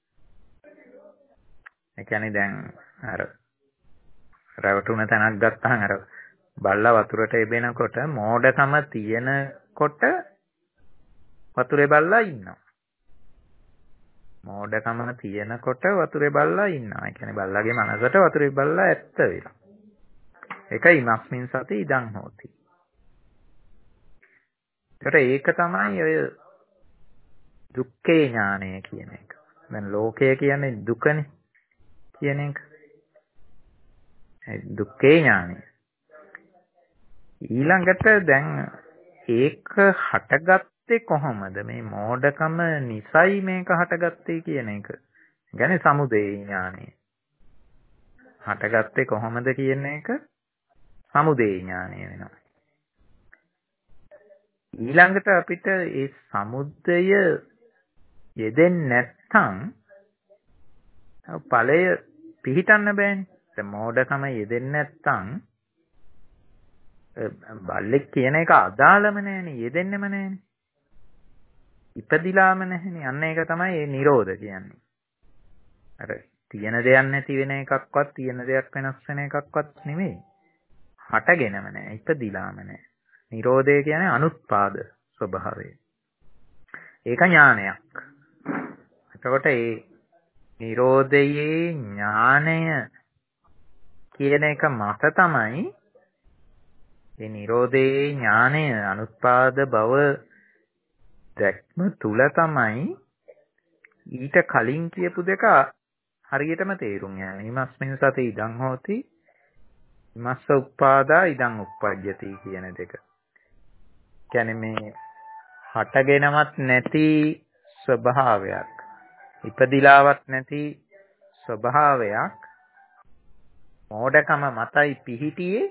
ඒ කියන්නේ දැන් අර රැවටුන තැනක් ගත්තාම අර බල්ලා වතුරට එබෙනකොට මෝඩකම තියෙනකොට වතුරේ බල්ලා ඉන්නවා. මෝඩකම තියෙනකොට වතුරේ බල්ලා ඉන්නවා. ඒ කියන්නේ බල්ලාගේ මනසට වතුරේ බල්ලා ඇත්ත වෙලා. ඒක ඉමස්මින් සති ඉදං හෝති. ඒක තමයි ඔය දුක්ඛේ ඥානය කියන එක. දැන් ලෝකය කියන්නේ දුකනේ කියන එක. ඒ දුක්ඛේ ඥානය. ඊළඟට දැන් ඒක හටගත්තේ කොහොමද? මේ මෝඩකම නිසයි මේක හටගත්තේ කියන එක. يعني සමුදය ඥානය. හටගත්තේ කොහොමද කියන එක සමුදය ඥානය වෙනවා. ඊළඟට අපිට ඒ සමුදය යෙදෙන්නේ නැත්නම් ඵලය පිහිටන්න බෑනේ. දැන් මෝඩකම යෙදෙන්නේ නැත්නම් බල්ලෙක් කියන එක අදාළම නැහැනේ, යෙදෙන්නෙම නැහැනේ. ඉපදිලාම නැහැනේ. අන්න ඒක තමයි මේ නිරෝධ කියන්නේ. අර තියෙන දෙයක් නැති වෙන එකක්වත් තියෙන දෙයක් වෙනස් වෙන එකක්වත් නෙමෙයි. හටගෙනම නැහැ, ඉපදිලාම නැහැ. නිරෝධය කියන්නේ අනුත්පාද ස්වභාවය. ඒක ඥානයක්. එතකොට මේ නිරෝධයේ ඥානය කියන එක මත තමයි මේ නිරෝධයේ ඥානය අනුත්පාද බව දැක්ම තුල තමයි ඊට කලින් කියපු දෙක හරියටම තේරුම් යන්නේ. ඉමස්මින් සති ඉදං හෝති ඉමස්ස උප්පාදා ඉදං උප්පජ්ජති කියන දෙක. කියන්නේ මේ හටගෙනවත් නැති ස්වභාවයක්, ඉපදිලාවත් නැති ස්වභාවයක් මෝඩකම මතයි පිහිටියේ.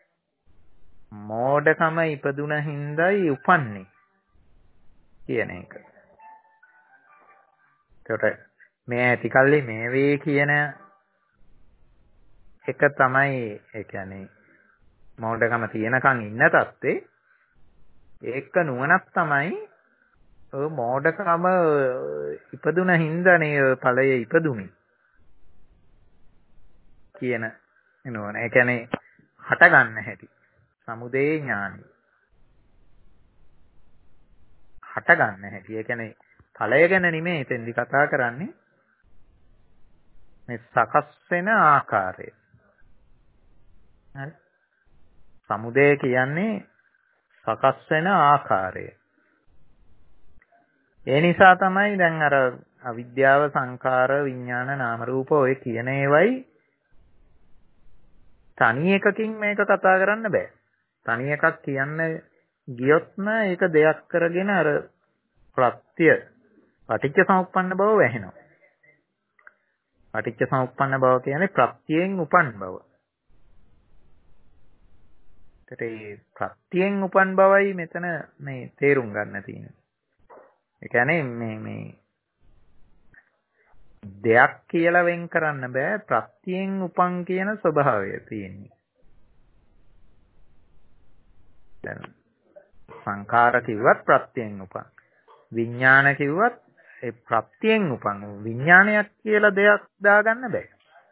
මෝඩකම ඉපදුන හින්දායි උපන්නේ කියන එක. ඒකට මේ ඇති කල්ලි මේ වේ කියන එක තමයි ඒ කියන්නේ මෝඩකම තියෙනකන් ඉන්න තත්ත්වේ. ඒක නුවණක් තමයි ඔය මෝඩකම ඉපදුන හින්දානේ ඵලය ඉපදුනේ කියන නුවණ. ඒ කියන්නේ හට ගන්න හැටි. සමුදේ ඥානයි. හට ගන්න හැටි. ඒ කියන්නේ ඵලය ගැන නෙමෙයි එතෙන්දි කතා කරන්නේ. මේ සකස් වෙන ආකාරය. හරි. සමුදය කියන්නේ සකස් වෙන ආකාරය. ඒ නිසා තමයි දැන් අර අවිද්‍යාව සංඛාර විඥාන නාම රූප ඔය කියන ඒවයි තනි එකකින් මේක කතා කරන්න බෑ. තනි එකක් කියන්න ගියොත්ම ඒක දෙයක් කරගෙන අර ප්‍රත්‍ය පටිච්ච සමුප්පන්න බව වැහෙනවා. පටිච්ච සමුප්පන්න බව කියන්නේ ප්‍රත්‍යයෙන් උපන් බව. ඒතේ ප්‍රත්‍යයෙන් උපන් බවයි මෙතන මේ තේරුම් ගන්න තියෙන්නේ. ඒ කියන්නේ මේ මේ දෙයක් කියලා වෙන් කරන්න බෑ, ප්‍රත්‍යයෙන් උපන් කියන ස්වභාවය තියෙන්නේ. දැන් සංඛාර කිව්වත් ප්‍රත්‍යයෙන් උපන්. විඥාන කිව්වත් ඒ ප්‍රත්‍යයෙන් උපන්. විඥානයක් කියලා දෙයක් දාගන්න බෑ.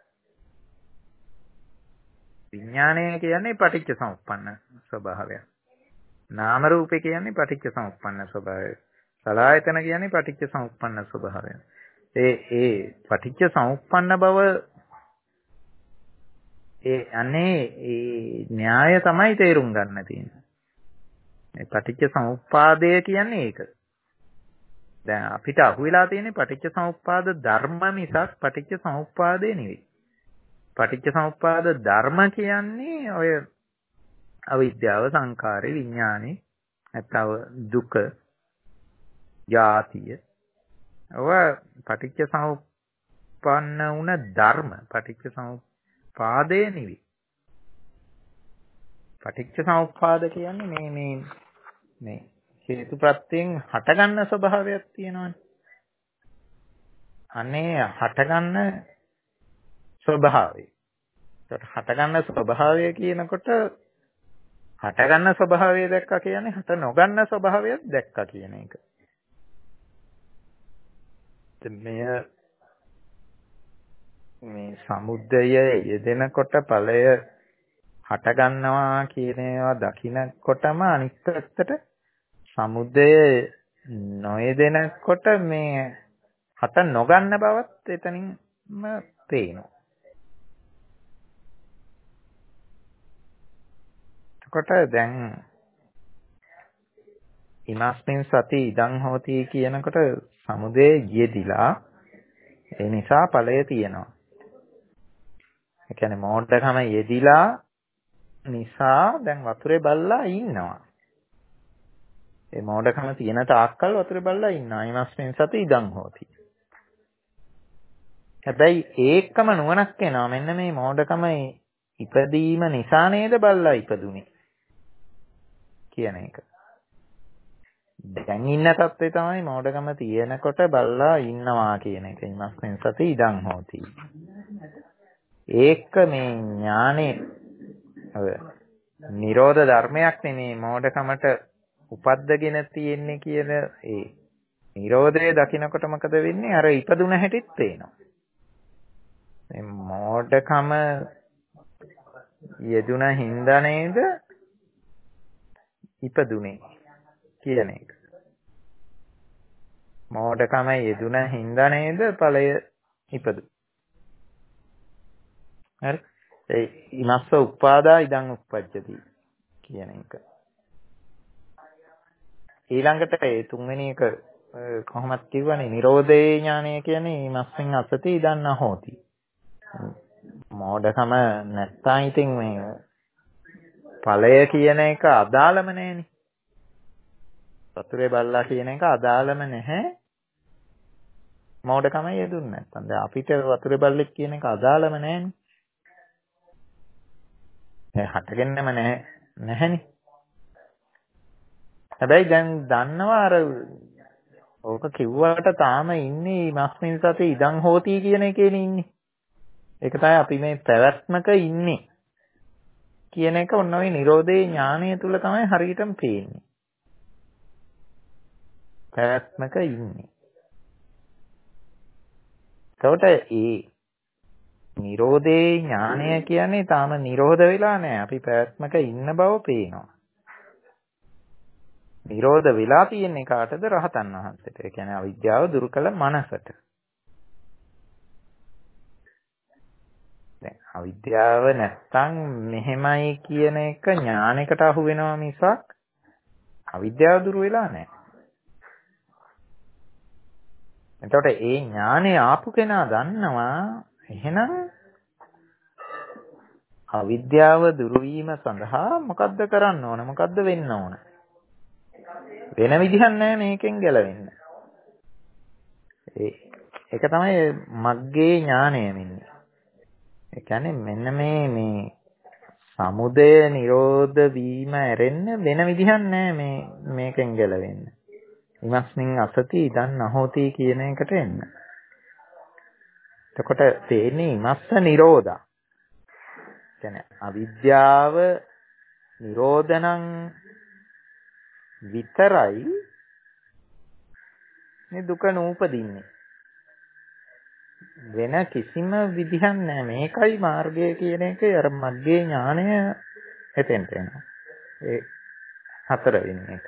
විඥානය කියන්නේ පටිච්ච සමුප්පන්න ස්වභාවය. නාම රූපේ කියන්නේ පටිච්ච සමුප්පන්න ස්වභාවය. සලආයතන කියන්නේ පටිච්ච සමුප්පන්න ස්වභාවය. ඒ ඒ පටිච්ච සමුප්පන්න බව ඒ අනේ ඒ න්‍යාය තමයි තේරුම් ගන්න තියෙන්නේ. මේ පටිච්ච සමුප්පාදය කියන්නේ ඒක. දැන් අපිට අහුවෙලා තියෙන්නේ පටිච්ච සමුප්පාද ධර්ම මිසක් පටිච්ච සමුප්පාදේ නෙවෙයි. පටිච්ච සමුප්පාද ධර්ම කියන්නේ ඔය අවිද්‍යාව සංඛාරේ විඥානේ නැත්නම් දුක ජාතිය ඔය පටිච්ච සමුප්පන්න වුණ ධර්ම පටිච්ච සමුප්පාදේ නෙවෙයි. පටිච්ච සමුප්පාද කියන්නේ මේ මේ මේ හේතුප්‍රත්‍යයෙන් හටගන්න ස්වභාවයක් තියෙනවානේ. අනේ හටගන්න ස්වභාවය. ඒකට හටගන්න ස්වභාවය කියනකොට හටගන්න ස්වභාවය දැක්කා කියන්නේ හට නොගන්න ස්වභාවයක් දැක්කා කියන එක. මෙය මේ සමුදය යෙදෙනකොට ඵලය හට ගන්නවා කියන ඒවා දකින්නකොටම අනිත් පැත්තට සමුදය නොයෙදෙනකොට මේ හට නොගන්න බවත් එතනින්ම පේනවා. එතකොට දැන් ඉමස්මින් සති ඉදං හෝති කියනකොට සමුදය යෙදිලා ඒ නිසා ඵලය තියෙනවා. ඒ කියන්නේ මෝඩකම යෙදිලා නිසා දැන් වතුරේ බල්ලා ඉන්නවා. ඒ මෝඩකම තියෙන තාක්කල් වතුරේ බල්ලා ඉන්නවා. ඊමස්මින් සති ඉදන් හෝති. හැබැයි ඒකම නුවණක් එනවා. මෙන්න මේ මෝඩකම ඉපදීම නිසා නේද බල්ලා ඉපදුනේ කියන එක. දැන් ඉන්න තත්ත්වය තමයි මෝඩකම තියෙනකොට බල්ලා ඉන්නවා කියන එක. ඊමස්මින් සති ඉදන් හෝති. ඒක මේ ඥානේ නිරෝධ ධර්මයක් නෙමේ මෝඩකමට උපද්දගෙන තියෙන්නේ කියන ඒ නිරෝධය දකින්නකොට මොකද වෙන්නේ? අර ඉපදුන හැටිත් පේනවා. මේ මෝඩකම යෙදුන හින්දා නේද ඉපදුනේ කියන එක. මෝඩකම යෙදුන හින්දා නේද ඵලය ඉපදු. හරි. ඒ ඉමස්ස උපාදා ඉදං උප්පජ්ජති කියන එක. ඊළඟට ඒ තුන්වෙනි එක කොහොමද කිව්වනේ නිරෝධේ ඥානය කියන්නේ ඉමස්සෙන් අසති ඉදන් අහෝති. මෝඩකම නැත්තම් ඉතින් මේ ඵලය කියන එක අදාළම නැහෙනේ. වතුරේ බල්ලා කියන එක අදාළම නැහැ. මෝඩකම යෙදුන්නේ නැත්තම් දැන් අපිට වතුරේ බල්ලෙක් කියන එක අදාළම නැහැනේ. ඒ හටගෙන්නම නැහැ නැහැනේ. හැබැයි දැන් දන්නවා අර ඕක කිව්වට තාම ඉන්නේ මස්මින් සති ඉදන් හෝති කියන එකේනේ ඉන්නේ. ඒක තමයි අපි මේ පැවැත්මක ඉන්නේ කියන එක ඔන්න ඔය නිරෝධේ ඥානය තුල තමයි හරියටම පේන්නේ. පැවැත්මක ඉන්නේ. ඒකට ඒ නිරෝධේ ඥානය කියන්නේ තාම නිරෝධ වෙලා නැහැ. අපි පැවැත්මක ඉන්න බව පේනවා. නිරෝධ වෙලා තියෙන්නේ කාටද? රහතන් වහන්සේට. ඒ කියන්නේ අවිද්‍යාව දුරු කළ මනසට. දැන් අවිද්‍යාව නැත්තම් මෙහෙමයි කියන එක ඥානයකට අහු වෙනවා මිසක් අවිද්‍යාව දුරු වෙලා නැහැ. එතකොට ඒ ඥානෙ ආපු කෙනා දන්නවා එහෙනම් අවිද්‍යාව දුරු වීම සඳහා මොකද්ද කරන්න ඕන? මොකද්ද වෙන්න ඕන? වෙන විදිහක් නැහැ මේකෙන් ගැලවෙන්න. ඒ ඒක තමයි මග්ගේ ඥානය වෙන්නේ. ඒ කියන්නේ මෙන්න මේ මේ සමුදය නිරෝධ වීම ඇරෙන්න වෙන විදිහක් නැහැ මේ මේකෙන් ගැලවෙන්න. ඉමස්මින් අසති ඉදන් නහෝති කියන එකට එන්න. එතකොට තේන්නේ ඉමස්ස නිරෝධා. කියන්නේ අවිද්‍යාව නිරෝධනං විතරයි මේ දුක නූපදින්නේ. වෙන කිසිම විදිහක් නැහැ. මේකයි මාර්ගය කියන එක අර මග්ගේ ඥානය එතෙන්ට එනවා. ඒ හතර වෙනි එක.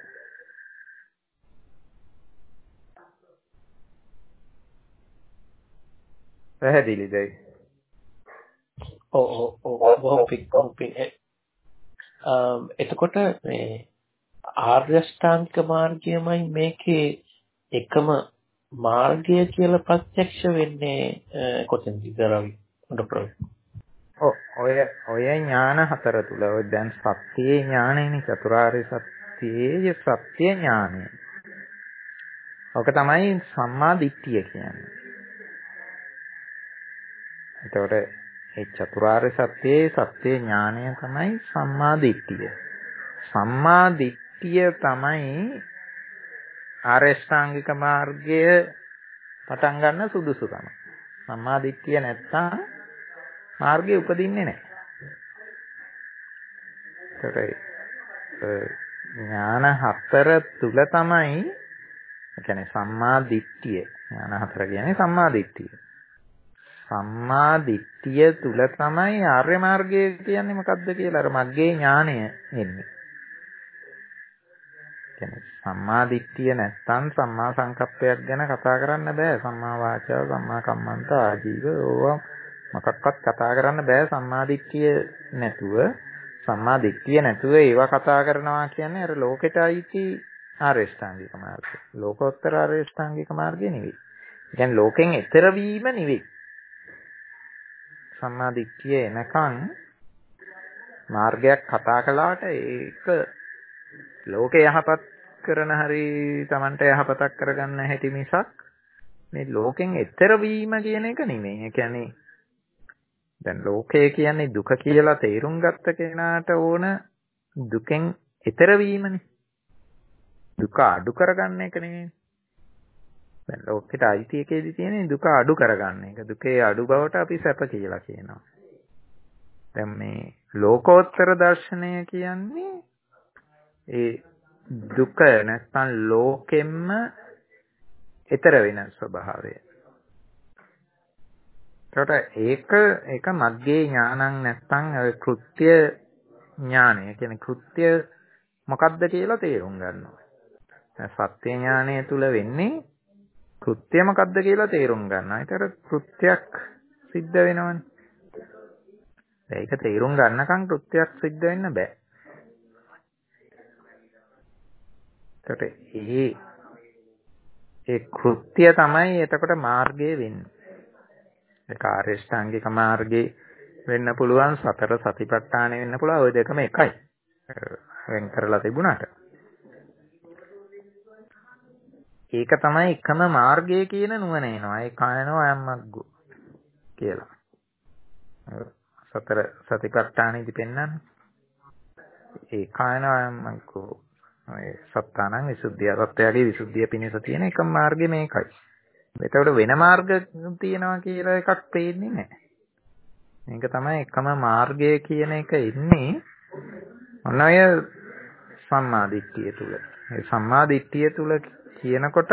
පැහැදිලිද? ඔව් ඔව් ඔව් බොහොම පික් බොහොම පික්. එතකොට මේ ආර්ය අෂ්ටාංගික මාර්ගයමයි මේකේ එකම මාර්ගය කියලා ප්‍රත්‍යක්ෂ වෙන්නේ කොතෙන්ද දරවි ඩොක්ටර්? ඔව් ඔය ඔය ඥාන හතර තුල ඔය දැන් සත්‍යයේ ඥානයනේ චතුරාර්ය සත්‍යයේ සත්‍ය ඥානය. ඔක තමයි සම්මා දිට්ඨිය කියන්නේ. එතකොට ඒ චතුරාර්ය සත්‍යයේ සත්‍ය ඥානය තමයි සම්මා දිට්ඨිය. සම්මා දිට්ඨිය තමයි ආරෂ්ඨාංගික මාර්ගය පටන් ගන්න සුදුසුකම. සම්මා දිට්ඨිය නැත්තම් මාර්ගය උපදින්නේ නැහැ. ඒකට ඥාන හතර තුල තමයි ඒ කියන්නේ සම්මා දිට්ඨිය. ඥාන හතර කියන්නේ සම්මා දිට්ඨිය. සම්මා දිට්ඨිය තුල තමයි ආර්ය මාර්ගය කියන්නේ මොකක්ද කියලා අර මග්ගේ ඥානය එන්නේ. කියන්නේ සම්මා දිට්ඨිය නැත්තම් සම්මා සංකප්පයක් ගැන කතා කරන්න බෑ. සම්මා වාචා, සම්මා කම්මන්ත, ආජීව ඕවා මොකක්වත් කතා කරන්න බෑ සම්මා දිට්ඨිය නැතුව. සම්මා දිට්ඨිය නැතුව ඒවා කතා කරනවා කියන්නේ අර ලෝකෙට අයිති ආරේෂ්ඨාංගික මාර්ගය. ලෝකෝත්තර ආරේෂ්ඨාංගික මාර්ගය නෙවෙයි. කියන්නේ ලෝකෙන් එතර වීම නෙවෙයි. සම්මා දිට්ඨිය එනකන් මාර්ගයක් කතා කළාට ඒක ලෝකේ යහපත් කරන හරි Tamanට යහපතක් කරගන්න හැටි මිසක් මේ ලෝකෙන් එතර වීම කියන එක නෙමෙයි. ඒ කියන්නේ දැන් ලෝකය කියන්නේ දුක කියලා තේරුම් ගත්ත කෙනාට ඕන දුකෙන් එතර වීමනේ. දුක අඩු කරගන්න එක නෙමෙයි. දැන් ලෝකෙට අයිති එකේදී තියෙන්නේ දුක අඩු කරගන්න එක. දුකේ අඩු බවට අපි සැප කියලා කියනවා. දැන් මේ ලෝකෝත්තර දර්ශනය කියන්නේ ඒ දුක නැත්නම් ලෝකෙම්ම ඊතර වෙන ස්වභාවය. ඒකට ඒක ඒක මග්ගේ ඥානං නැත්නම් කෘත්‍ය ඥානය කියන්නේ කෘත්‍ය මොකක්ද කියලා තේරුම් ගන්නවා. සත්‍ය ඥානය තුල වෙන්නේ කෘත්‍ය මොකක්ද කියලා තේරුම් ගන්නවා. ඒතර කෘත්‍යයක් සිද්ධ වෙනවනේ. ඒක තේරුම් ගන්නකම් කෘත්‍යයක් සිද්ධ වෙන්න බෑ. ඒකට ඒ ඒ කෘත්‍ය තමයි එතකොට මාර්ගය වෙන්නේ. ඒ කාර්ය ශ්‍රාංගික මාර්ගේ වෙන්න පුළුවන්, සතර සතිපට්ඨානෙ වෙන්න පුළුවන්. ওই දෙකම එකයි. වෙන් කරලා තිබුණාට. ඒක තමයි එකම මාර්ගය කියන නුවණ එනවා. ඒ කායනවා යම්මග්ගෝ කියලා. සතර සතිපට්ඨානෙදි පෙන්නන්නේ. ඒ කායනවා යම්මග්ගෝ ඒ සත්තානං විසුද්ධිය සත්‍යයේ විසුද්ධිය පිණිස තියෙන එකම මාර්ගය මේකයි. එතකොට වෙන මාර්ග තියෙනවා කියලා එකක් පේන්නේ නැහැ. මේක තමයි එකම මාර්ගය කියන එක ඉන්නේ අනය සම්මාදිට්ඨිය තුල. ඒ සම්මාදිට්ඨිය තුල කියනකොට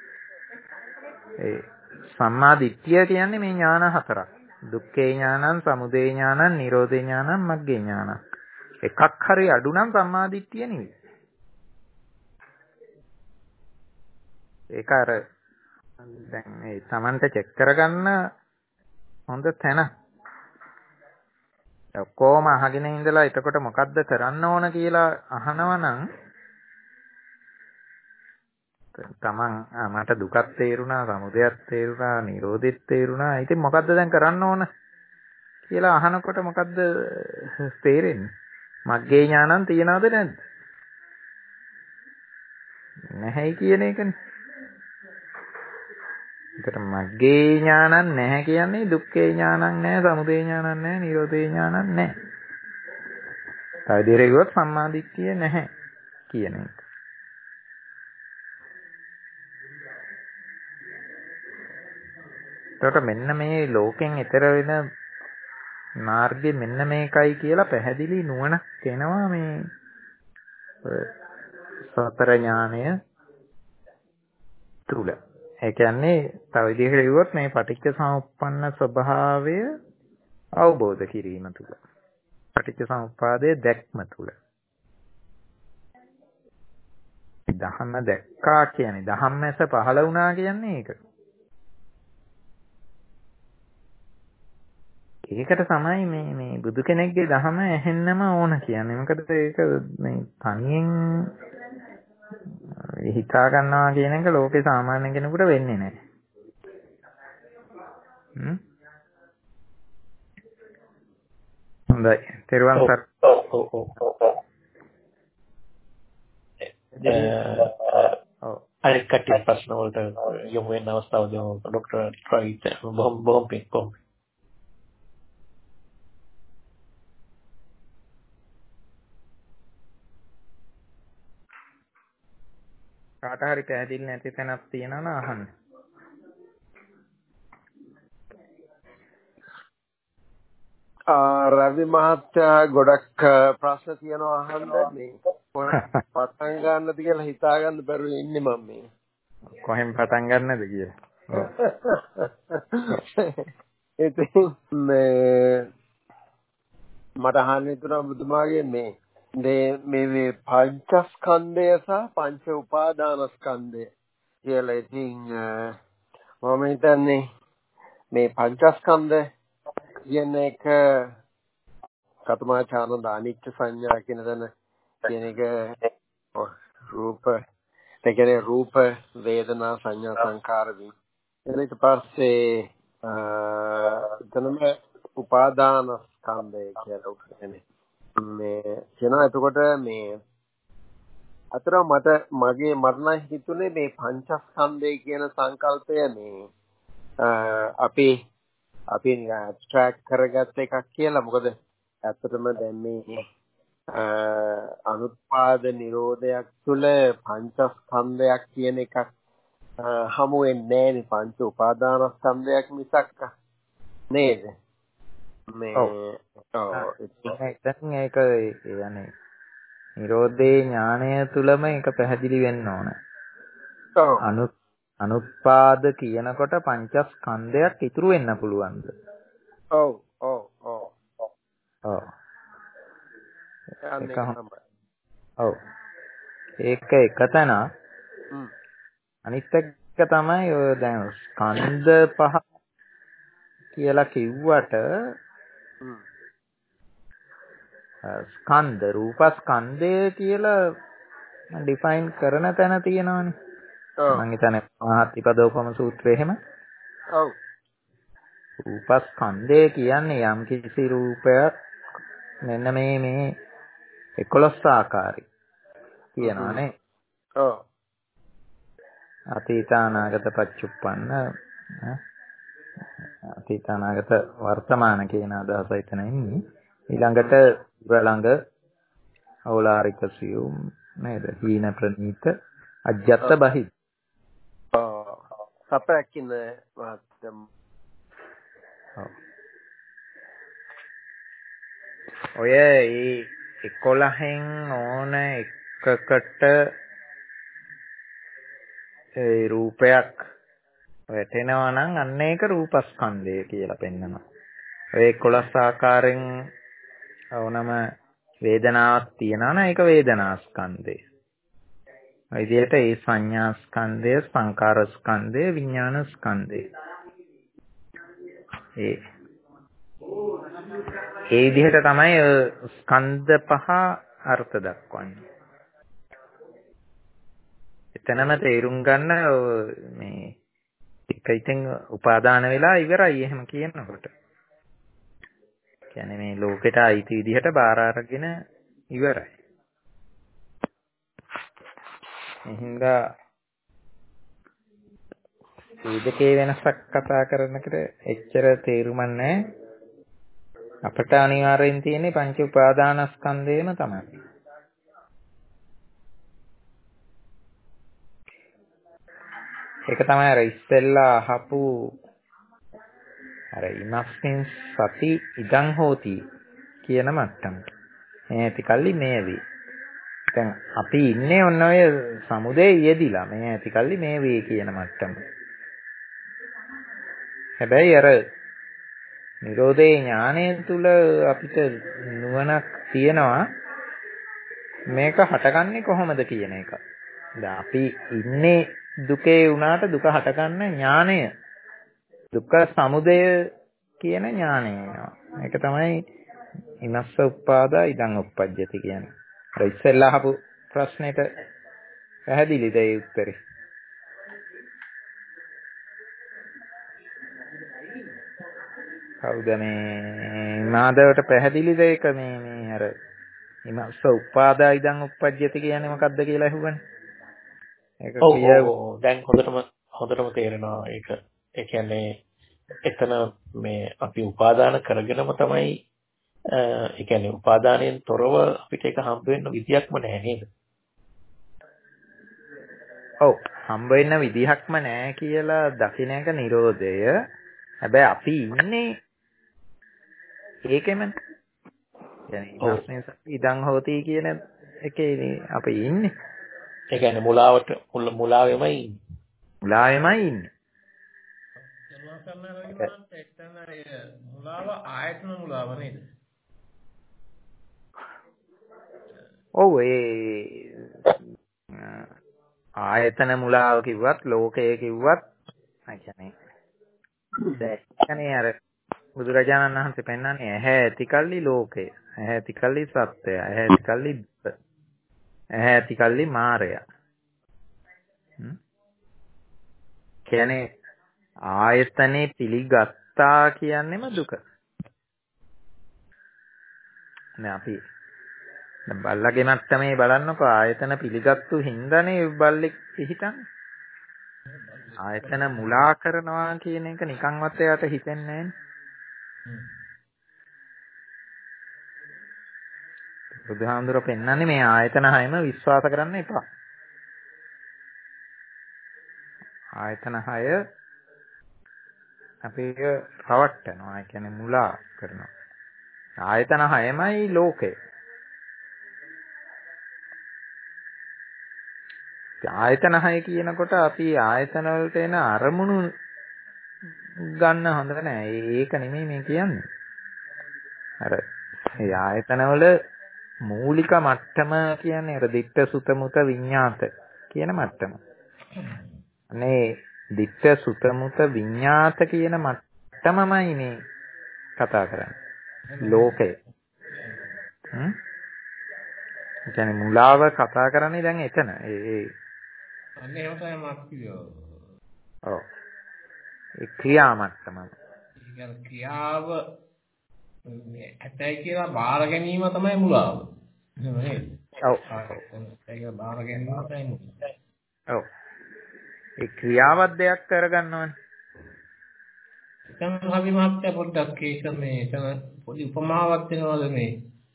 ඒ සම්මාදිට්ඨිය කියන්නේ මේ ඥාන හතරක්. දුක්ඛේ ඥානං, සමුදය ඥානං, නිරෝධේ ඥානං, මග්ගේ ඥානං. එකක් හරි අඩු නම් සම්මාදිට්ඨිය නෙවෙයි. ඒක අර දැන් මේ Tamanට චෙක් කරගන්න හොඳ තැන. ඔක්කොම අහගෙන ඉඳලා එතකොට මොකද්ද කරන්න ඕන කියලා අහනවා නම් Taman මට දුකක් තේරුණා, සමුදයක් තේරුණා, නිරෝධෙත් තේරුණා. ඉතින් මොකද්ද දැන් කරන්න ඕන කියලා අහනකොට මොකද්ද තේරෙන්නේ? මග්ගේ ඥානං තියනවද නැද්ද? නැහැයි කියන එකනේ. ඒකට මග්ගේ ඥානං නැහැ කියන්නේ දුක්ඛේ ඥානං නැහැ, සමුදය ඥානං නැහැ, නිරෝධේ ඥානං නැහැ. තව විදිහට කිව්වොත් සම්මාදිට්ඨිය නැහැ කියන එක. ඒකට මෙන්න මේ ලෝකෙන් ඈතර වෙන මාර්ගය මෙන්න මේකයි කියලා පැහැදිලි නුවණක් එනවා මේ සතර ඥානය තුල. ඒ කියන්නේ තව විදිහකට කිව්වොත් මේ පටිච්ච සමුප්පන්න ස්වභාවය අවබෝධ කිරීම තුල. පටිච්ච සමුප්පාදයේ දැක්ම තුල. ධම්ම දැක්කා කියන්නේ ධම්මැස පහළ වුණා කියන්නේ ඒක. ඒකට තමයි මේ මේ බුදු කෙනෙක්ගේ ධහම ඇහෙන්නම ඕන කියන්නේ. මොකද ඒක මේ තනියෙන් හිතා ගන්නවා කියන එක ලෝකේ සාමාන්‍ය කෙනෙකුට වෙන්නේ නැහැ. හ්ම්. හොඳයි. තෙරුවන් සර්. ඔව් ඔව් ඔව්. ඔව්. අනිත් කටි ප්‍රශ්න වලට යොමු වෙන අවස්ථාව දෙමු ડોક્ટર ට්‍රයිත් බොහොම බොහොම පිං. කාට හරි පැහැදිලි නැති තැනක් තියෙනවා නම් අහන්න. ආ රවි මහත්තයා ගොඩක් ප්‍රශ්න තියෙනවා අහන්න මේ පටන් ගන්නද කියලා හිතා ගන්න බැරුව ඉන්නේ මම මේ. කොහෙන් පටන් ගන්නද කියලා. ඉතින් මේ මට අහන්න හිතුණා බුදුමාගේ මේ මේ මේ පංචස්කන්ධය සහ පංච උපාදානස්කන්ධය කියලා. ඉතින් මම හිතන්නේ මේ පංචස්කන්ධ කියන එක කතමාචානන්ද අනිච්ච සංඥා කියන දන කියන එක රූප ඒ කියන්නේ රූප වේදනා සංඥා සංකාර වි ඊට පස්සේ එතනම උපාදාන ස්කන්ධය කියලා කියන්නේ මේ කියනවා. එතකොට මේ අතර මට මගේ මරණ හිතුනේ මේ පංචස්කන්ධය කියන සංකල්පය මේ අපි අපි ඇබ්ස්ට්‍රැක්ට් කරගත්ත එකක් කියලා. මොකද ඇත්තටම දැන් මේ අනුත්පාද නිරෝධයක් තුළ පංචස්කන්ධයක් කියන එකක් හමු වෙන්නේ නැහැ නේ. පංච උපාදානස්කන්ධයක් මිසක් නේද? මේ ඔව් ඒක يعني නිරෝධේ ඥානය තුලම ඒක පැහැදිලි වෙන්න ඕන. ඔව් අනු අනුත්පාද කියනකොට පංචස්කන්ධයක් ඉතුරු වෙන්න පුළුවන්ද? ඔව් ඔව් ඔව් ඔව් ඒක ඔව් ඒක එක තැන. අනිත් එක තමයි ඔය දැන් ස්කන්ධ පහ කියලා කිව්වට ස්කන්ධ රූප ස්කන්ධය කියලා ඩිෆයින් කරන තැන තියෙනවානේ. මම හිතන්නේ මහත්තිපදෝපම සූත්‍රයේ එහෙම. ඔව්. රූප ස්කන්ධය කියන්නේ යම් කිසි රූපයක් මෙන්න මේ මේ එකොළොස් ආකාරي කියනවානේ. ඔව්. අතීත අනාගත පච්චුප්පන්න අතීත අනාගත වර්තමාන කියන අදහස එතන ඉන්නේ. ඊළඟට ඊළඟ අවලාරික සියුම් නේද? හීන ප්‍රනීත අජ්ජත් බහි. ඔව්. සපැකින වාත්තම්. ඔව්. ඔය ඒ එකොළහෙන් ඕන එකකට ඒ රූපයක් වැටෙනවා නම් අන්න ඒක රූපස්කන්ධය කියලා පෙන්නනවා. ඔය එකොළස් ආකාරයෙන් ඕනම වේදනාවක් තියනවා නම් ඒක වේදනාස්කන්ධය. ඒ විදිහට ඒ සංඥාස්කන්ධය, සංකාරස්කන්ධය, විඥානස්කන්ධය. ඒ ඒ විදිහට තමයි ස්කන්ධ පහ අර්ථ දක්වන්නේ. එතනම තේරුම් ගන්න මේ එක ඉතින් උපාදාන වෙලා ඉවරයි එහෙම කියනකොට. කියන්නේ මේ ලෝකෙට අයිති විදිහට බාර අරගෙන ඉවරයි. එහෙනම් මේ දෙකේ වෙනසක් කතා කරනකොට එච්චර තේරුමක් නැහැ. අපට අනිවාර්යෙන් තියෙන්නේ පංච උපාදානස්කන්ධයම තමයි. ඒක තමයි අර ඉස්සෙල්ලා අහපු අර ඉමස්මින් සති ඉදං හෝති කියන මට්ටම. මේ ඇති කල්ලි මේ වේ. දැන් අපි ඉන්නේ ඔන්න ඔය සමුදේ යෙදිලා මේ ඇති කල්ලි මේ වේ කියන මට්ටම. හැබැයි අර නිරෝධේ ඥානය තුල අපිට නුවණක් තියෙනවා මේක හටගන්නේ කොහොමද කියන එක. දැන් අපි ඉන්නේ දුකේ වුණාට දුක හටගන්න ඥානය දුක්ඛ සමුදය කියන ඥානය එනවා. ඒක තමයි ඉනස්ස උප්පාදා ඉදං උප්පජ්ජති කියන්නේ. අර ඉස්සෙල්ලා අහපු ප්‍රශ්නෙට පැහැදිලිද ඒ උත්තරේ? කවුද මේ මාදවට පැහැදිලිද ඒක මේ මේ අර ඉනස්ස උප්පාදා ඉදං උප්පජ්ජති කියන්නේ මොකක්ද කියලා අහුවනේ. ඒක ඔව් දැන් හොඳටම හොඳටම තේරෙනවා ඒක. ඒ කියන්නේ එතන මේ අපි උපාදාන කරගෙනම තමයි ඒ කියන්නේ උපාදානයෙන් තොරව අපිට ඒක හම්බ වෙන්න විදියක්ම නැහැ නේද? ඔව් හම්බ වෙන්න විදිහක්ම නැහැ කියලා දකින්න එක නිරෝධය. හැබැයි අපි ඉන්නේ ඒකෙම. يعني ඉදං හෝති කියන එකේ අපි ඉන්නේ. ඒ කියන්නේ මුලාවට මුලාවෙමයි ඉන්නේ. මුලාවෙමයි ඉන්නේ. මුලාව ආයතන මුලාව නේද? ඔව් ඒ ආයතන මුලාව කිව්වත් ලෝකය කිව්වත් ඒ කියන්නේ දැක්කනේ අර බුදුරජාණන් වහන්සේ පෙන්නන්නේ ඇහැ ඇති කල්ලි ලෝකය, ඇහැ ඇති කල්ලි සත්‍යය, ඇහැ ඇති කල්ලි දුක, ඇහැ ඇති කල්ලි මායය. කියන්නේ ආයතනේ පිළිගත්තා කියන්නේම දුක. නේ අපි දැන් බල්ලගේ මට්ටමේ බලන්නකො ආයතන පිළිගත්තු හින්දානේ බල්ලෙක් පිහිටන්නේ. ආයතන මුලා කරනවා කියන එක නිකන්වත් එයාට හිතෙන්නේ නැහැ. බුදුහාමුදුරුවෝ පෙන්නන්නේ මේ ආයතන හයම විශ්වාස කරන්න එපා. ආයතන හය අපේ රවට්ටනවා. ඒ කියන්නේ මුලා කරනවා. ආයතන හයමයි ලෝකය. ආයතන හය කියනකොට අපි ආයතන වලට එන අරමුණු ගන්න හොඳ නැහැ. ඒක නෙමෙයි මේ කියන්නේ. අර ඒ ආයතන වල මූලික මට්ටම කියන්නේ අර දිට්ඨ සුත මුත විඤ්ඤාත කියන මට්ටම. අනේ දිට්ඨ සුත මුත විඤ්ඤාත කියන මට්ටමමයි මේ කතා කරන්නේ. ලෝකය. හ්ම්. ඒ කියන්නේ මුලාව කතා කරන්නේ දැන් එතන. ඒ ඒ අනේ එහෙම තමයි මාත් කිව්වා. ඔව්. ඒ ක්‍රියා මට්ටම. ඒ කියන්නේ ක්‍රියාව මේ ඇතයි කියලා බාර ගැනීම තමයි මුලාව. නේද? ඔව්. ඒක බාර ගැනීම තමයි මුලාව. ඔව්. ඒ ක්‍රියාවත් දෙයක් කරගන්නවනේ. එතන අපි මාත්‍ය පොඩ්ඩක් ඒක මේ එතන පොඩි උපමාවක් දෙනවද මේ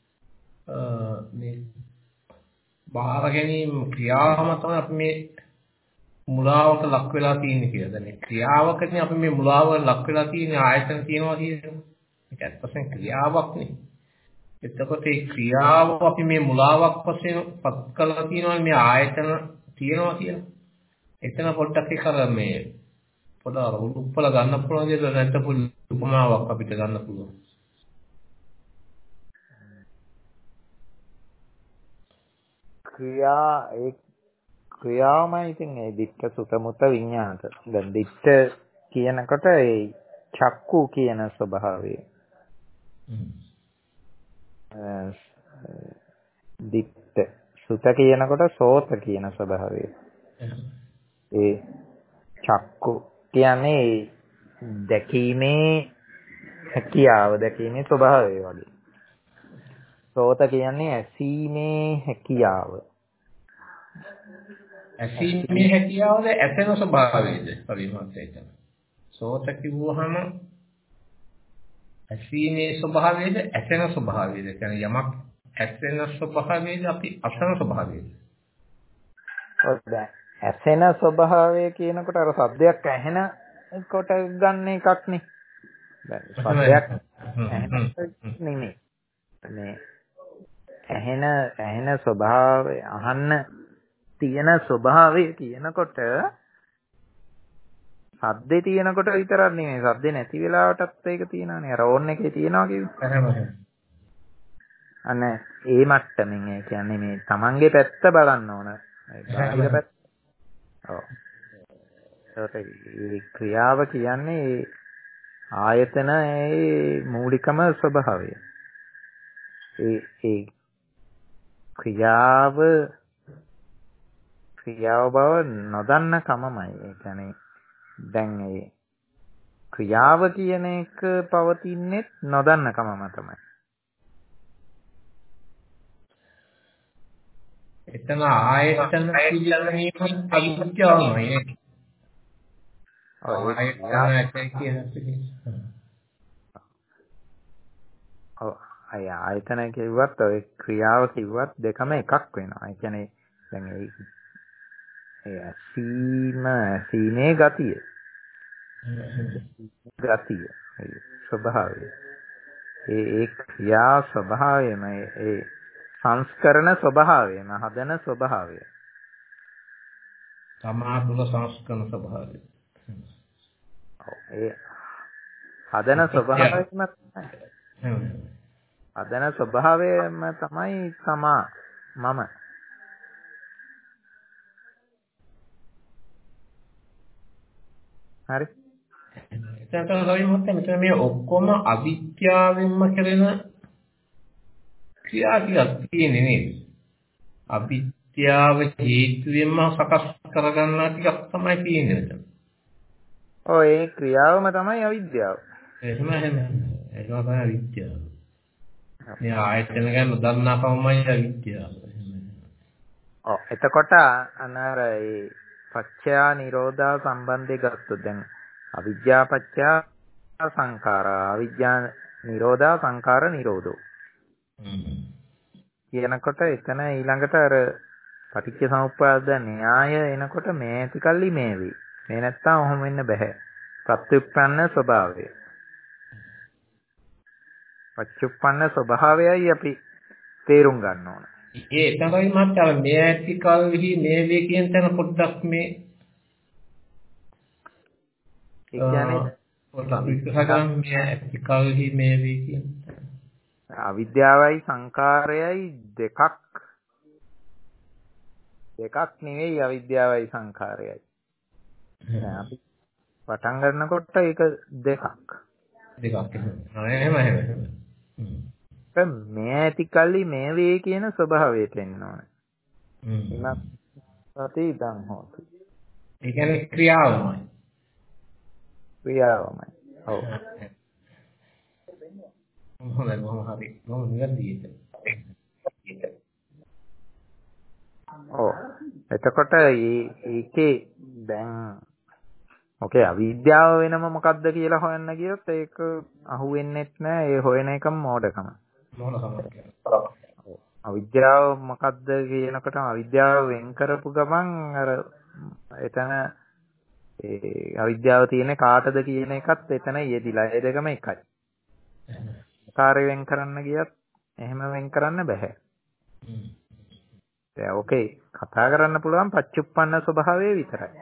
මේ බාර ගැනීම ක්‍රියාවම තමයි අපි මේ මුලාවට ලක් වෙලා තියෙන්නේ කියලා. දැන් මේ ක්‍රියාවකදී අපි මේ මුලාව ලක් වෙලා තියෙන ආයතන තියෙනවා කියන්නේ. ඒක ඇත්තටම ක්‍රියාවක් නේ. එතකොට මේ ක්‍රියාව අපි මේ මුලාවක් වශයෙන් පත් කරලා තියෙනවා මේ ආයතන තියෙනවා කියලා. එතන පොඩ්ඩක් ඒක අර මේ පොඩ අර උප්පල ගන්න පුළුවන් දෙයක් නැත්නම් පොඩි උපමාවක් අපිට ගන්න පුළුවන්. ක්‍රියා ඒ ක්‍රියාවමයි ඉතින් ඒ දිට්ඨ සුත මුත විඤ්ඤාත. දැන් දිට්ඨ කියනකොට ඒ චක්කු කියන ස්වභාවය. දිට්ඨ සුත කියනකොට සෝත කියන ස්වභාවය. ඒ චක්කු කියන්නේ දැකීමේ හැකියාව, දැකීමේ ස්වභාවය වගේ. සෝත කියන්නේ ඇසීමේ හැකියාව. ඇසීමේ හැකියාවද ඇසෙන ස්වභාවයද පරිමත්තයිද? සෝත කිව්වහම ඇසීමේ ස්වභාවයද ඇසෙන ස්වභාවයද? කියන්නේ යමක් ඇසෙන ස්වභාවයද අපි අසන ස්වභාවයද? ඔව් දැන් ඇසෙන ස්වභාවය කියනකොට අර શબ્දයක් ඇහෙන කොට ගන්න එකක් නේ. දැන් શબ્දයක් ඇහෙන නෙමෙයි. මේ ඇහෙන ඇහෙන ස්වභාවය අහන්න තියෙන ස්වභාවය කියනකොට සද්දේ තියෙනකොට විතරක් නෙමෙයි සද්දේ නැති වෙලාවටත් ඒක තියෙනවානේ අර ඕන් එකේ තියෙනවා කිව්වේ. අන්න ඒ මට්ටමින් ඒ කියන්නේ මේ Tamange පැත්ත බලන්න ඕන. ඒ පැත්ත. ඔව්. ඒ ක්‍රියාව කියන්නේ ආයතන ඒ මූලිකම ස්වභාවය. ඒ ඒ ක්‍රියාව ක්‍රියාව බව නොදන්න කමමයි. ඒ කියන්නේ දැන් ඒ ක්‍රියාව කියන එක පවතින්නේ නොදන්න කමම තමයි. එතන ආයතන පිළිගැනීම අවිද්‍යාවමයි. ඔව් ආයතන කියන ඔව් අය ආයතන කිව්වත් ඔය ක්‍රියාව කිව්වත් දෙකම එකක් වෙනවා. ඒ කියන්නේ දැන් ඒ ඒ සීම සීනේ ගතිය. ගතිය. ඒ ස්වභාවය. ඒ ඒ ක්‍රියා ස්වභාවයම ඒ සංස්කරණ ස්වභාවයම හදන ස්වභාවය. තමා තුළ සංස්කරණ ස්වභාවය. ඒ හදන ස්වභාවයම තමයි. හදන ස්වභාවයම තමයි තමා මම. හරි. එතන තමයි මෙතන මේ ඔක්කොම අවිද්‍යාවෙන්ම කරන ක්‍රියා ටිකක් තියෙන්නේ නේද? අවිද්‍යාව හේතුවෙන්ම සකස් කරගන්නා ටිකක් තමයි තියෙන්නේ මෙතන. ඔය ඒ ක්‍රියාවම තමයි අවිද්‍යාව. එහෙම එහෙම. ඒක තමයි අවිද්‍යාව. මේ ආයතන ගැන නොදන්නාකමයි අවිද්‍යාව. ඔව් එතකොට අනාර ඒ පච්චයා නිරෝධා සම්බන්ධය ගත්තොත් දැන් අවිද්‍යා පච්චයා සංඛාරා අවිද්‍යා නිරෝධා සංඛාර නිරෝධෝ කියනකොට එතන ඊළඟට අර පටිච්ච සමුප්පාද න්‍යාය එනකොට මේ ඇති කල්ලි මේ වේ. මේ නැත්තම් ඔහොම වෙන්න බෑ. ප්‍රත්‍යুৎপন্ন ස්වභාවය. පච්චුප්පන්න ස්වභාවයයි අපි තේරුම් ගන්න ඕන. ඒ තමයි මාත්‍යාව මේ ඇති කල්හි මේ වේ කියන තැන පොඩ්ඩක් මේ ඒ කියන්නේ පොඩ්ඩක් විස්තර කරන්න මේ ඇති කල්හි මේ වේ කියන අවිද්‍යාවයි සංකාරයයි දෙකක් දෙකක් නෙවෙයි අවිද්‍යාවයි සංකාරයයි. දැන් අපි පටන් ගන්නකොට ඒක දෙකක්. දෙකක් එහෙම එහෙම. දැන් මේ ඇති කල්ලි මේ වේ කියන ස්වභාවයට එන්න ඕනේ. හ්ම්. සති ඉදන් හොති. ඒ කියන්නේ ක්‍රියාවමයි. ක්‍රියාවමයි. ඔව්. හොඳයි බොහොම හරි. බොහොම නිවැරදිද? ඔව්. එතකොට ඒකේ දැන් ඔකේ අවිද්‍යාව වෙනම මොකක්ද කියලා හොයන්න ගියොත් ඒක අහුවෙන්නේත් නෑ. ඒ හොයන එකම මෝඩකම. මොනකම අවිද්‍යාව මොකක්ද කියනකොට අවිද්‍යාව වෙන් කරපු ගමන් අර එතන ඒ අවිද්‍යාව තියෙන කාටද කියන එකත් එතන යෙදිලා ඒ දෙකම එකයි. කාර්ය වෙන් කරන්න ගියත් එහෙම වෙන් කරන්න බෑ. දැන් ඕකේ කතා කරන්න පුළුවන් පච්චුප්පන්න ස්වභාවය විතරයි.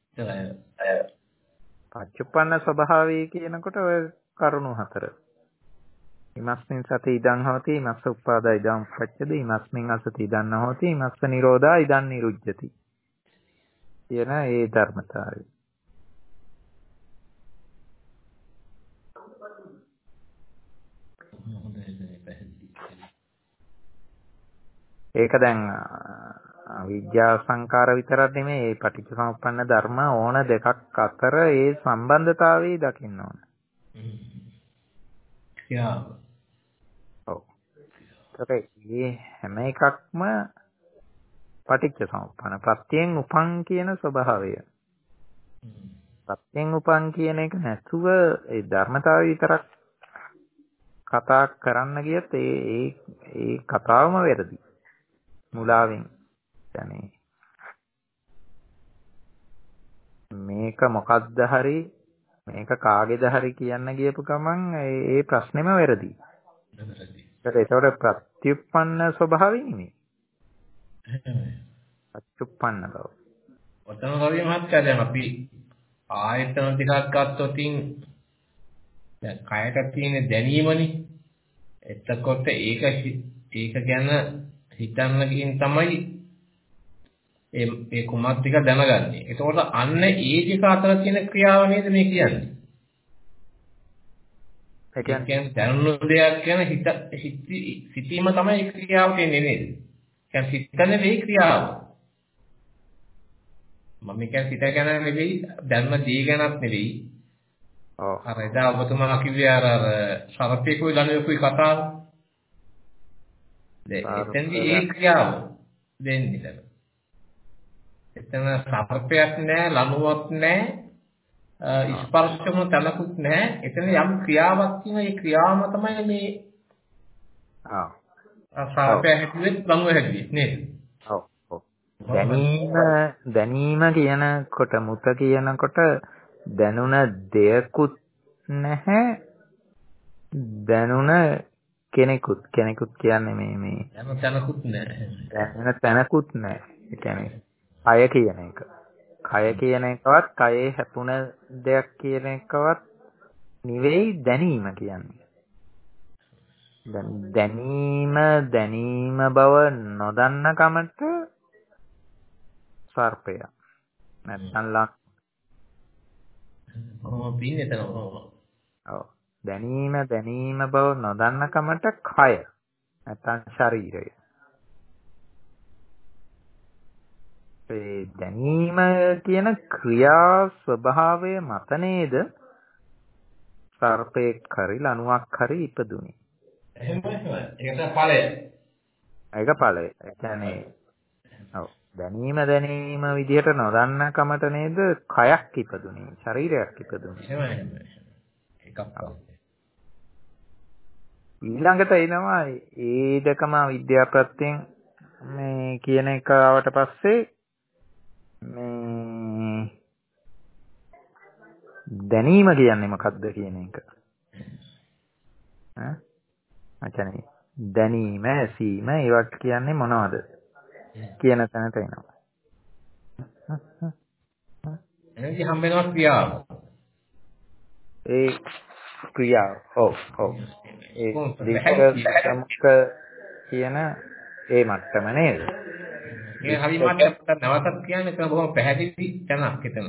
පච්චුප්පන්න ස්වභාවය කියනකොට ඔය කරුණු හතර. ඉමස්මින් සති ඉදං හෝති ඉමස්ස උප්පාදා ඉදං උප්පච්චති ඉමස්මින් අසති ඉදං හෝති ඉමස්ස නිරෝධා ඉදං නිරුජ්ජති කියන ඒ ධර්මතාවය. ඒක දැන් විද්‍යා සංකාර විතරක් නෙමෙයි ඒ පටිච්චසමුප්පන්න ධර්ම ඕන දෙකක් අතර ඒ සම්බන්ධතාවය දකින්න ඕන. යා. ඔව්. ඒකේ මේ හැම එකක්ම පටිච්චසමුප්පන්න ප්‍රත්‍යයෙන් උපන් කියන ස්වභාවය. ප්‍රත්‍යයෙන් උපන් කියන එක නැතුව ඒ ධර්මතාවය විතරක් කතා කරන්න ගියත් ඒ ඒ ඒ කතාවම වැරදි. මුලාවෙන් يعني මේක මොකද්ද හරි මේක කාගේද හරි කියන්න ගියපු ගමන් ඒ ඒ ප්‍රශ්නේම වැරදි. ඒකට ප්‍රත්‍යুৎপন্ন ස්වභාවය නෙමෙයි. ප්‍රත්‍යুৎপন্ন බව. ඔතන කවිය මහත්කා දැන් අපි ආයතන ටිකක් ගත්තොත් දැන් කයට තියෙන දැනීමනේ. එතකොට ඒක ඒක ගැන හිතන්න ගින් තමයි ඒ ඒ කුමක් ටික දැනගන්නේ. එතකොට අන්න ඒ ටික අතර තියෙන ක්‍රියාව නේද මේ කියන්නේ. ඒ කියන්නේ දැනුණු දෙයක් ගැන හිත සිතීම තමයි ඒ ක්‍රියාව කියන්නේ නේද? කියන්නේ සිතන්නේ මේ ක්‍රියාව. මම කියන්නේ සිත ගැන නෙවෙයි දැනුණ දේ ගැනත් නෙවෙයි. ඔව්. අර එදා ඔබතුමා කිව්වේ අර අර සර්පේකුයි ළමයෙකුයි කතාව. එතෙන්දී ඒ ක්‍රියාව දෙන්නේ දැන්. එතන සර්පයක් නෑ, ලණුවක් නෑ, ස්පර්ශකම තලකුත් නෑ. එතන යම් ක්‍රියාවක් තියෙන ඒ ක්‍රියාවම තමයි මේ ආ සර්පය හැදුවෙත් ලණුව හැදුවෙත් නේද? ඔව් ඔව්. දැනීම දැනීම කියනකොට මුත කියනකොට දැනුණ දෙයකුත් නැහැ. දැනුණ කෙනෙකුත් කෙනෙකුත් කියන්නේ මේ මේ යන තැනකුත් නැහැ. යන තැනකුත් නැහැ. ඒ කියන්නේ කය කියන එක. කය කියන එකවත් කයේ හැපුණ දෙයක් කියන එකවත් නෙවෙයි දැනීම කියන්නේ. දැනීම දැනීම බව නොදන්න කමට සර්පය. නැත්නම් ලක්. ඔව් පින්නේ තන ඔව්. ඔව්. දැනීම දැනීම බව නොදන්න කමට කය නැත්නම් ශරීරය. ඒ දැනීම කියන ක්‍රියා ස්වභාවය මත නේද සර්පෙක් හරි ලණුවක් හරි ඉපදුනේ. එහෙම එහෙමයි. ඒක තමයි ඵලය. ඒක ඵලය. ඒ කියන්නේ ඔව් දැනීම දැනීම විදිහට නොදන්න කමට නේද කයක් ඉපදුනේ ශරීරයක් ඉපදුනේ. එහෙමයි එහෙමයි. එකක් ඵලය. ඊළඟට එනවා ඒ දෙකම විද්‍යාප්‍රත්‍යයෙන් මේ කියන එක ආවට පස්සේ මේ දැනීම කියන්නේ මොකක්ද කියන එක. ඈ අචනේ දැනීම ඇසීම ඒවට කියන්නේ මොනවද කියන තැනට එනවා. එනදී හම්බ වෙනවා ක්‍රියාව. ඒ ක්‍රියාව. ඔව් ඔව්. ඒ දෙක සමුක කියන ඒ මට්ටම නේද? මේ හරි මාත්‍යට නැවතත් කියන්නේ ඒක බොහොම පැහැදිලි තැනක් එතන.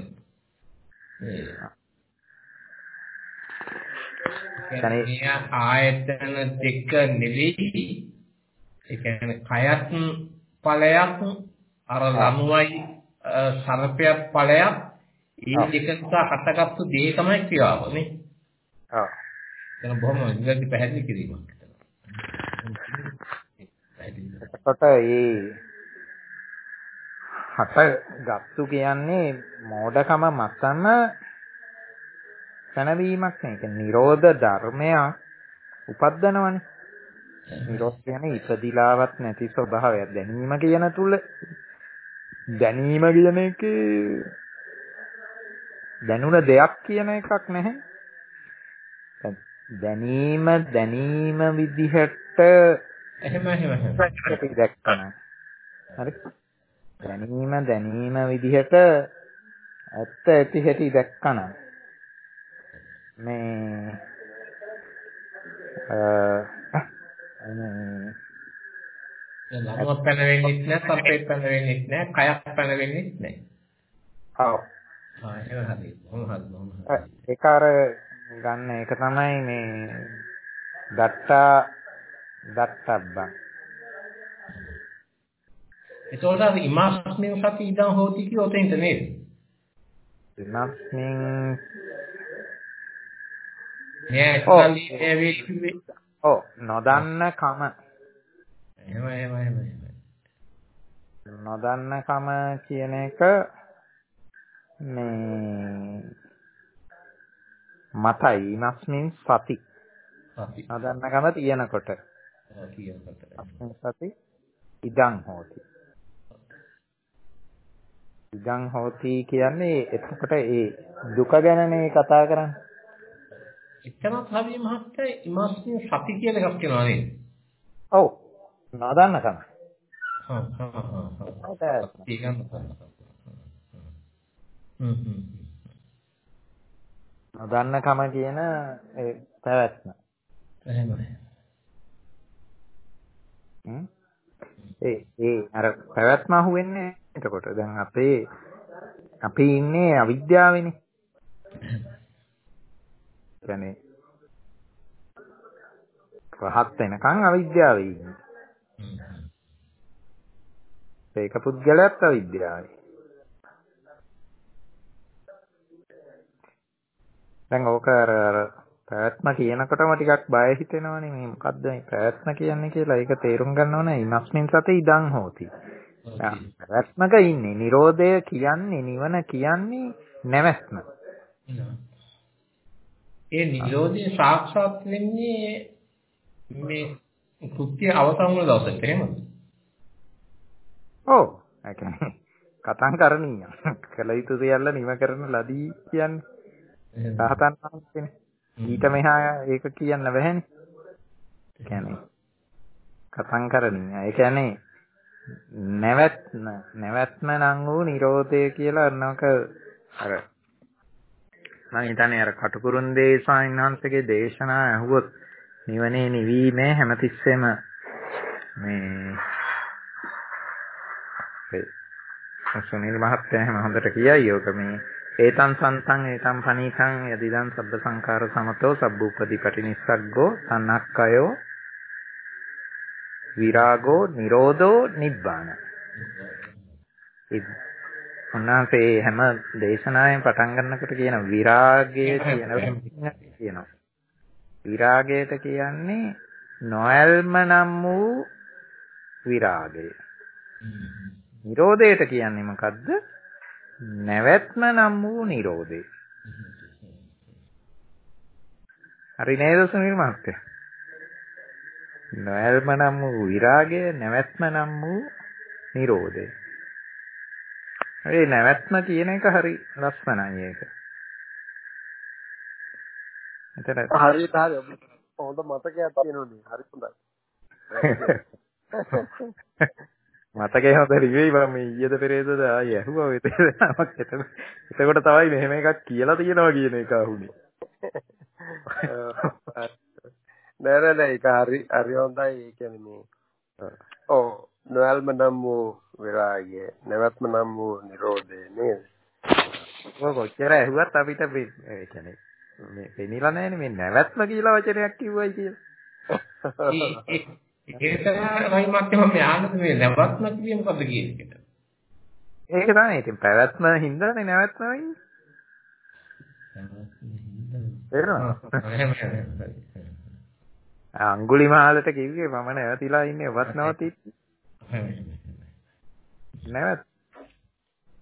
මේ ආයතන දෙක නෙවෙයි. ඒ කියන්නේ කයත් ඵලයක් අර ලනුවයි සර්පයක් ඵලයක් ඒ දෙක නිසා හටගත්තු දේ තමයි ක්‍රියාව නේ. ඔව්. ඒක බොහොම ඉංග්‍රීසි පැහැදිලි කිරීමක්. එතකොට ඒ හටගත්තු කියන්නේ මෝඩකම මතම පැනවීමක් නේ. ඒක නිරෝධ ධර්මයක් උපද්දනවනේ. නිරෝධ කියන්නේ ඉපදිලාවත් නැති ස්වභාවයක්. දැනීම කියන තුල දැනීම කියන එකේ දැනුණ දෙයක් කියන එකක් නැහැ. දැනීම දැනීම විදිහට එහෙම එහෙම එහෙම දැක්කම හරි දැනීම දැනීම විදිහට ඇත්ත ඇති හැටි දැක්කම මේ අ ලනුවක් පැන වෙන්නේ නැහැ, සර්පෙක් පැන වෙන්නේ නැහැ, කයක් පැන වෙන්නේ නැහැ. ඔව්. ආ එහෙම හරි. මොහොම හරි මොහොම හරි. ඒක අර ගන්න ඒක තමයි මේ දත්තා දත්තබ්බන්. ඒතකොට අර ඉමාස්මින් සති ඉදන් හෝති කියෝ තෙන්ට නේද? ඉමාස්මින් නෑ කල්ලි මේ ඔව් නොදන්න කම. එහෙම එහෙම එහෙම නොදන්න කම කියන එක මේ මතයි ඉමස්මින් සති සති නොදන්නකම තියෙනකොට කියනකොට සති ඉදං හෝති ඉදං හෝති කියන්නේ එතකොට ඒ දුක ගැනනේ කතා කරන්නේ. එතනත් හරි මහත්තයා ඉමස්මින් සති කියලා එකක් කියනවා නේද? ඔව් නොදන්නකම. හා හා හා හා ඒක හ්ම් හ්ම් නොදන්නකම කියන ඒ පැවැත්ම. එහෙමයි. හ්ම් ඒ ඒ අර පැවැත්ම අහුවෙන්නේ එතකොට දැන් අපේ අපි ඉන්නේ අවිද්‍යාවේනේ. කියන්නේ රහත් වෙනකන් අවිද්‍යාවේ ඉන්නේ. ඒක පුද්ගලයාත් අවිද්‍යාවයි. දැන් ඕක අර අර පැවැත්ම කියනකොටම ටිකක් බය හිතෙනවනේ මේ මොකද්ද මේ පැවැත්ම කියන්නේ කියලා. ඒක තේරුම් ගන්න ඕනේ ඉමස්මින් සතේ ඉදන් හෝති. පැවැත්මක ඉන්නේ. නිරෝධය කියන්නේ නිවන කියන්නේ නැවැත්ම. ඒ නිරෝධය සාක්ෂාත් වෙන්නේ මේ කෘත්‍ය අවසන් වන දවසට එහෙමද? ඔව්. ඒ කියන්නේ කතං කරණීය. කළ යුතු දේවල් නිම කරන ලදී කියන්නේ. රහතන් වහන්සේනේ. ඊට මෙහා ඒක කියන්න බැහැනේ. ඒ කියන්නේ කතං කරණීය. ඒ කියන්නේ නැවැත්ම නැවැත්ම නම් වූ නිරෝධය කියලා අරනක අර මම හිතන්නේ අර කටුකුරුන්දේ ස්වාමීන් වහන්සේගේ දේශනා ඇහුවොත් නිවනේ නිවීමේ හැමතිස්සෙම මේ සුනිල් මහත්තයා හැම හොඳට කියයි යෝග මේ ඒතං සන්තං ඒතං පනීතං යදිදං සබ්බ සංඛාර සමතෝ සබ්බූපදී පටිනිස්සග්ගෝ තණ්හක්ඛයෝ විරාගෝ නිරෝධෝ නිබ්බාන. උන්වහන්සේ හැම දේශනාවෙන් පටන් ගන්නකොට කියන විරාගය කියන කියනවා. විරාගයට කියන්නේ නොඇල්ම නම් වූ විරාගය. නිරෝධයට කියන්නේ මොකද්ද? නැවැත්ම නම් වූ නිරෝධය. හරි නේද සුනිල් මහත්තයා? නොඇල්ම නම් වූ විරාගය, නැවැත්ම නම් වූ නිරෝධය. ඒ නැවැත්ම කියන එක හරි ලස්සනයි ඒක. එතන හරියට හරි හොඳ මතකයක් තියෙනුනේ. හරි හොඳයි. මතකේ හොඳ රිවෙයි මම ඊයේද පෙරේදද ආයේ ඇහුවා ඔය තේරෙනවක් එතන. එතකොට තමයි මෙහෙම එකක් කියලා තියෙනවා කියන එක අහුනේ. නෑ නෑ නෑ ඒක හරි හරි හොඳයි. ඒ කියන්නේ මේ ඔව් නොයල්ම නම් වූ විරාගය, නැවැත්ම නම් වූ නිරෝධය නේද? ඔය කොච්චර ඇහුවත් අපිට ඒ කියන්නේ මේ පෙනිලා නැහැනේ මේ නැවැත්ම කියලා වචනයක් කිව්වයි කියලා. ඒක තමයි මම මේ ආනන්ද මේ නැවැත්ම කියේ මොකද්ද කියන එකට. ඒක තමයි ඉතින් පැවැත්ම හින්දානේ නැවැත්ම වෙන්නේ. අඟුලිමාලට කිව්වේ මම නැවතිලා ඉන්නේ ඔබත් නවතින්නේ. නැවැත්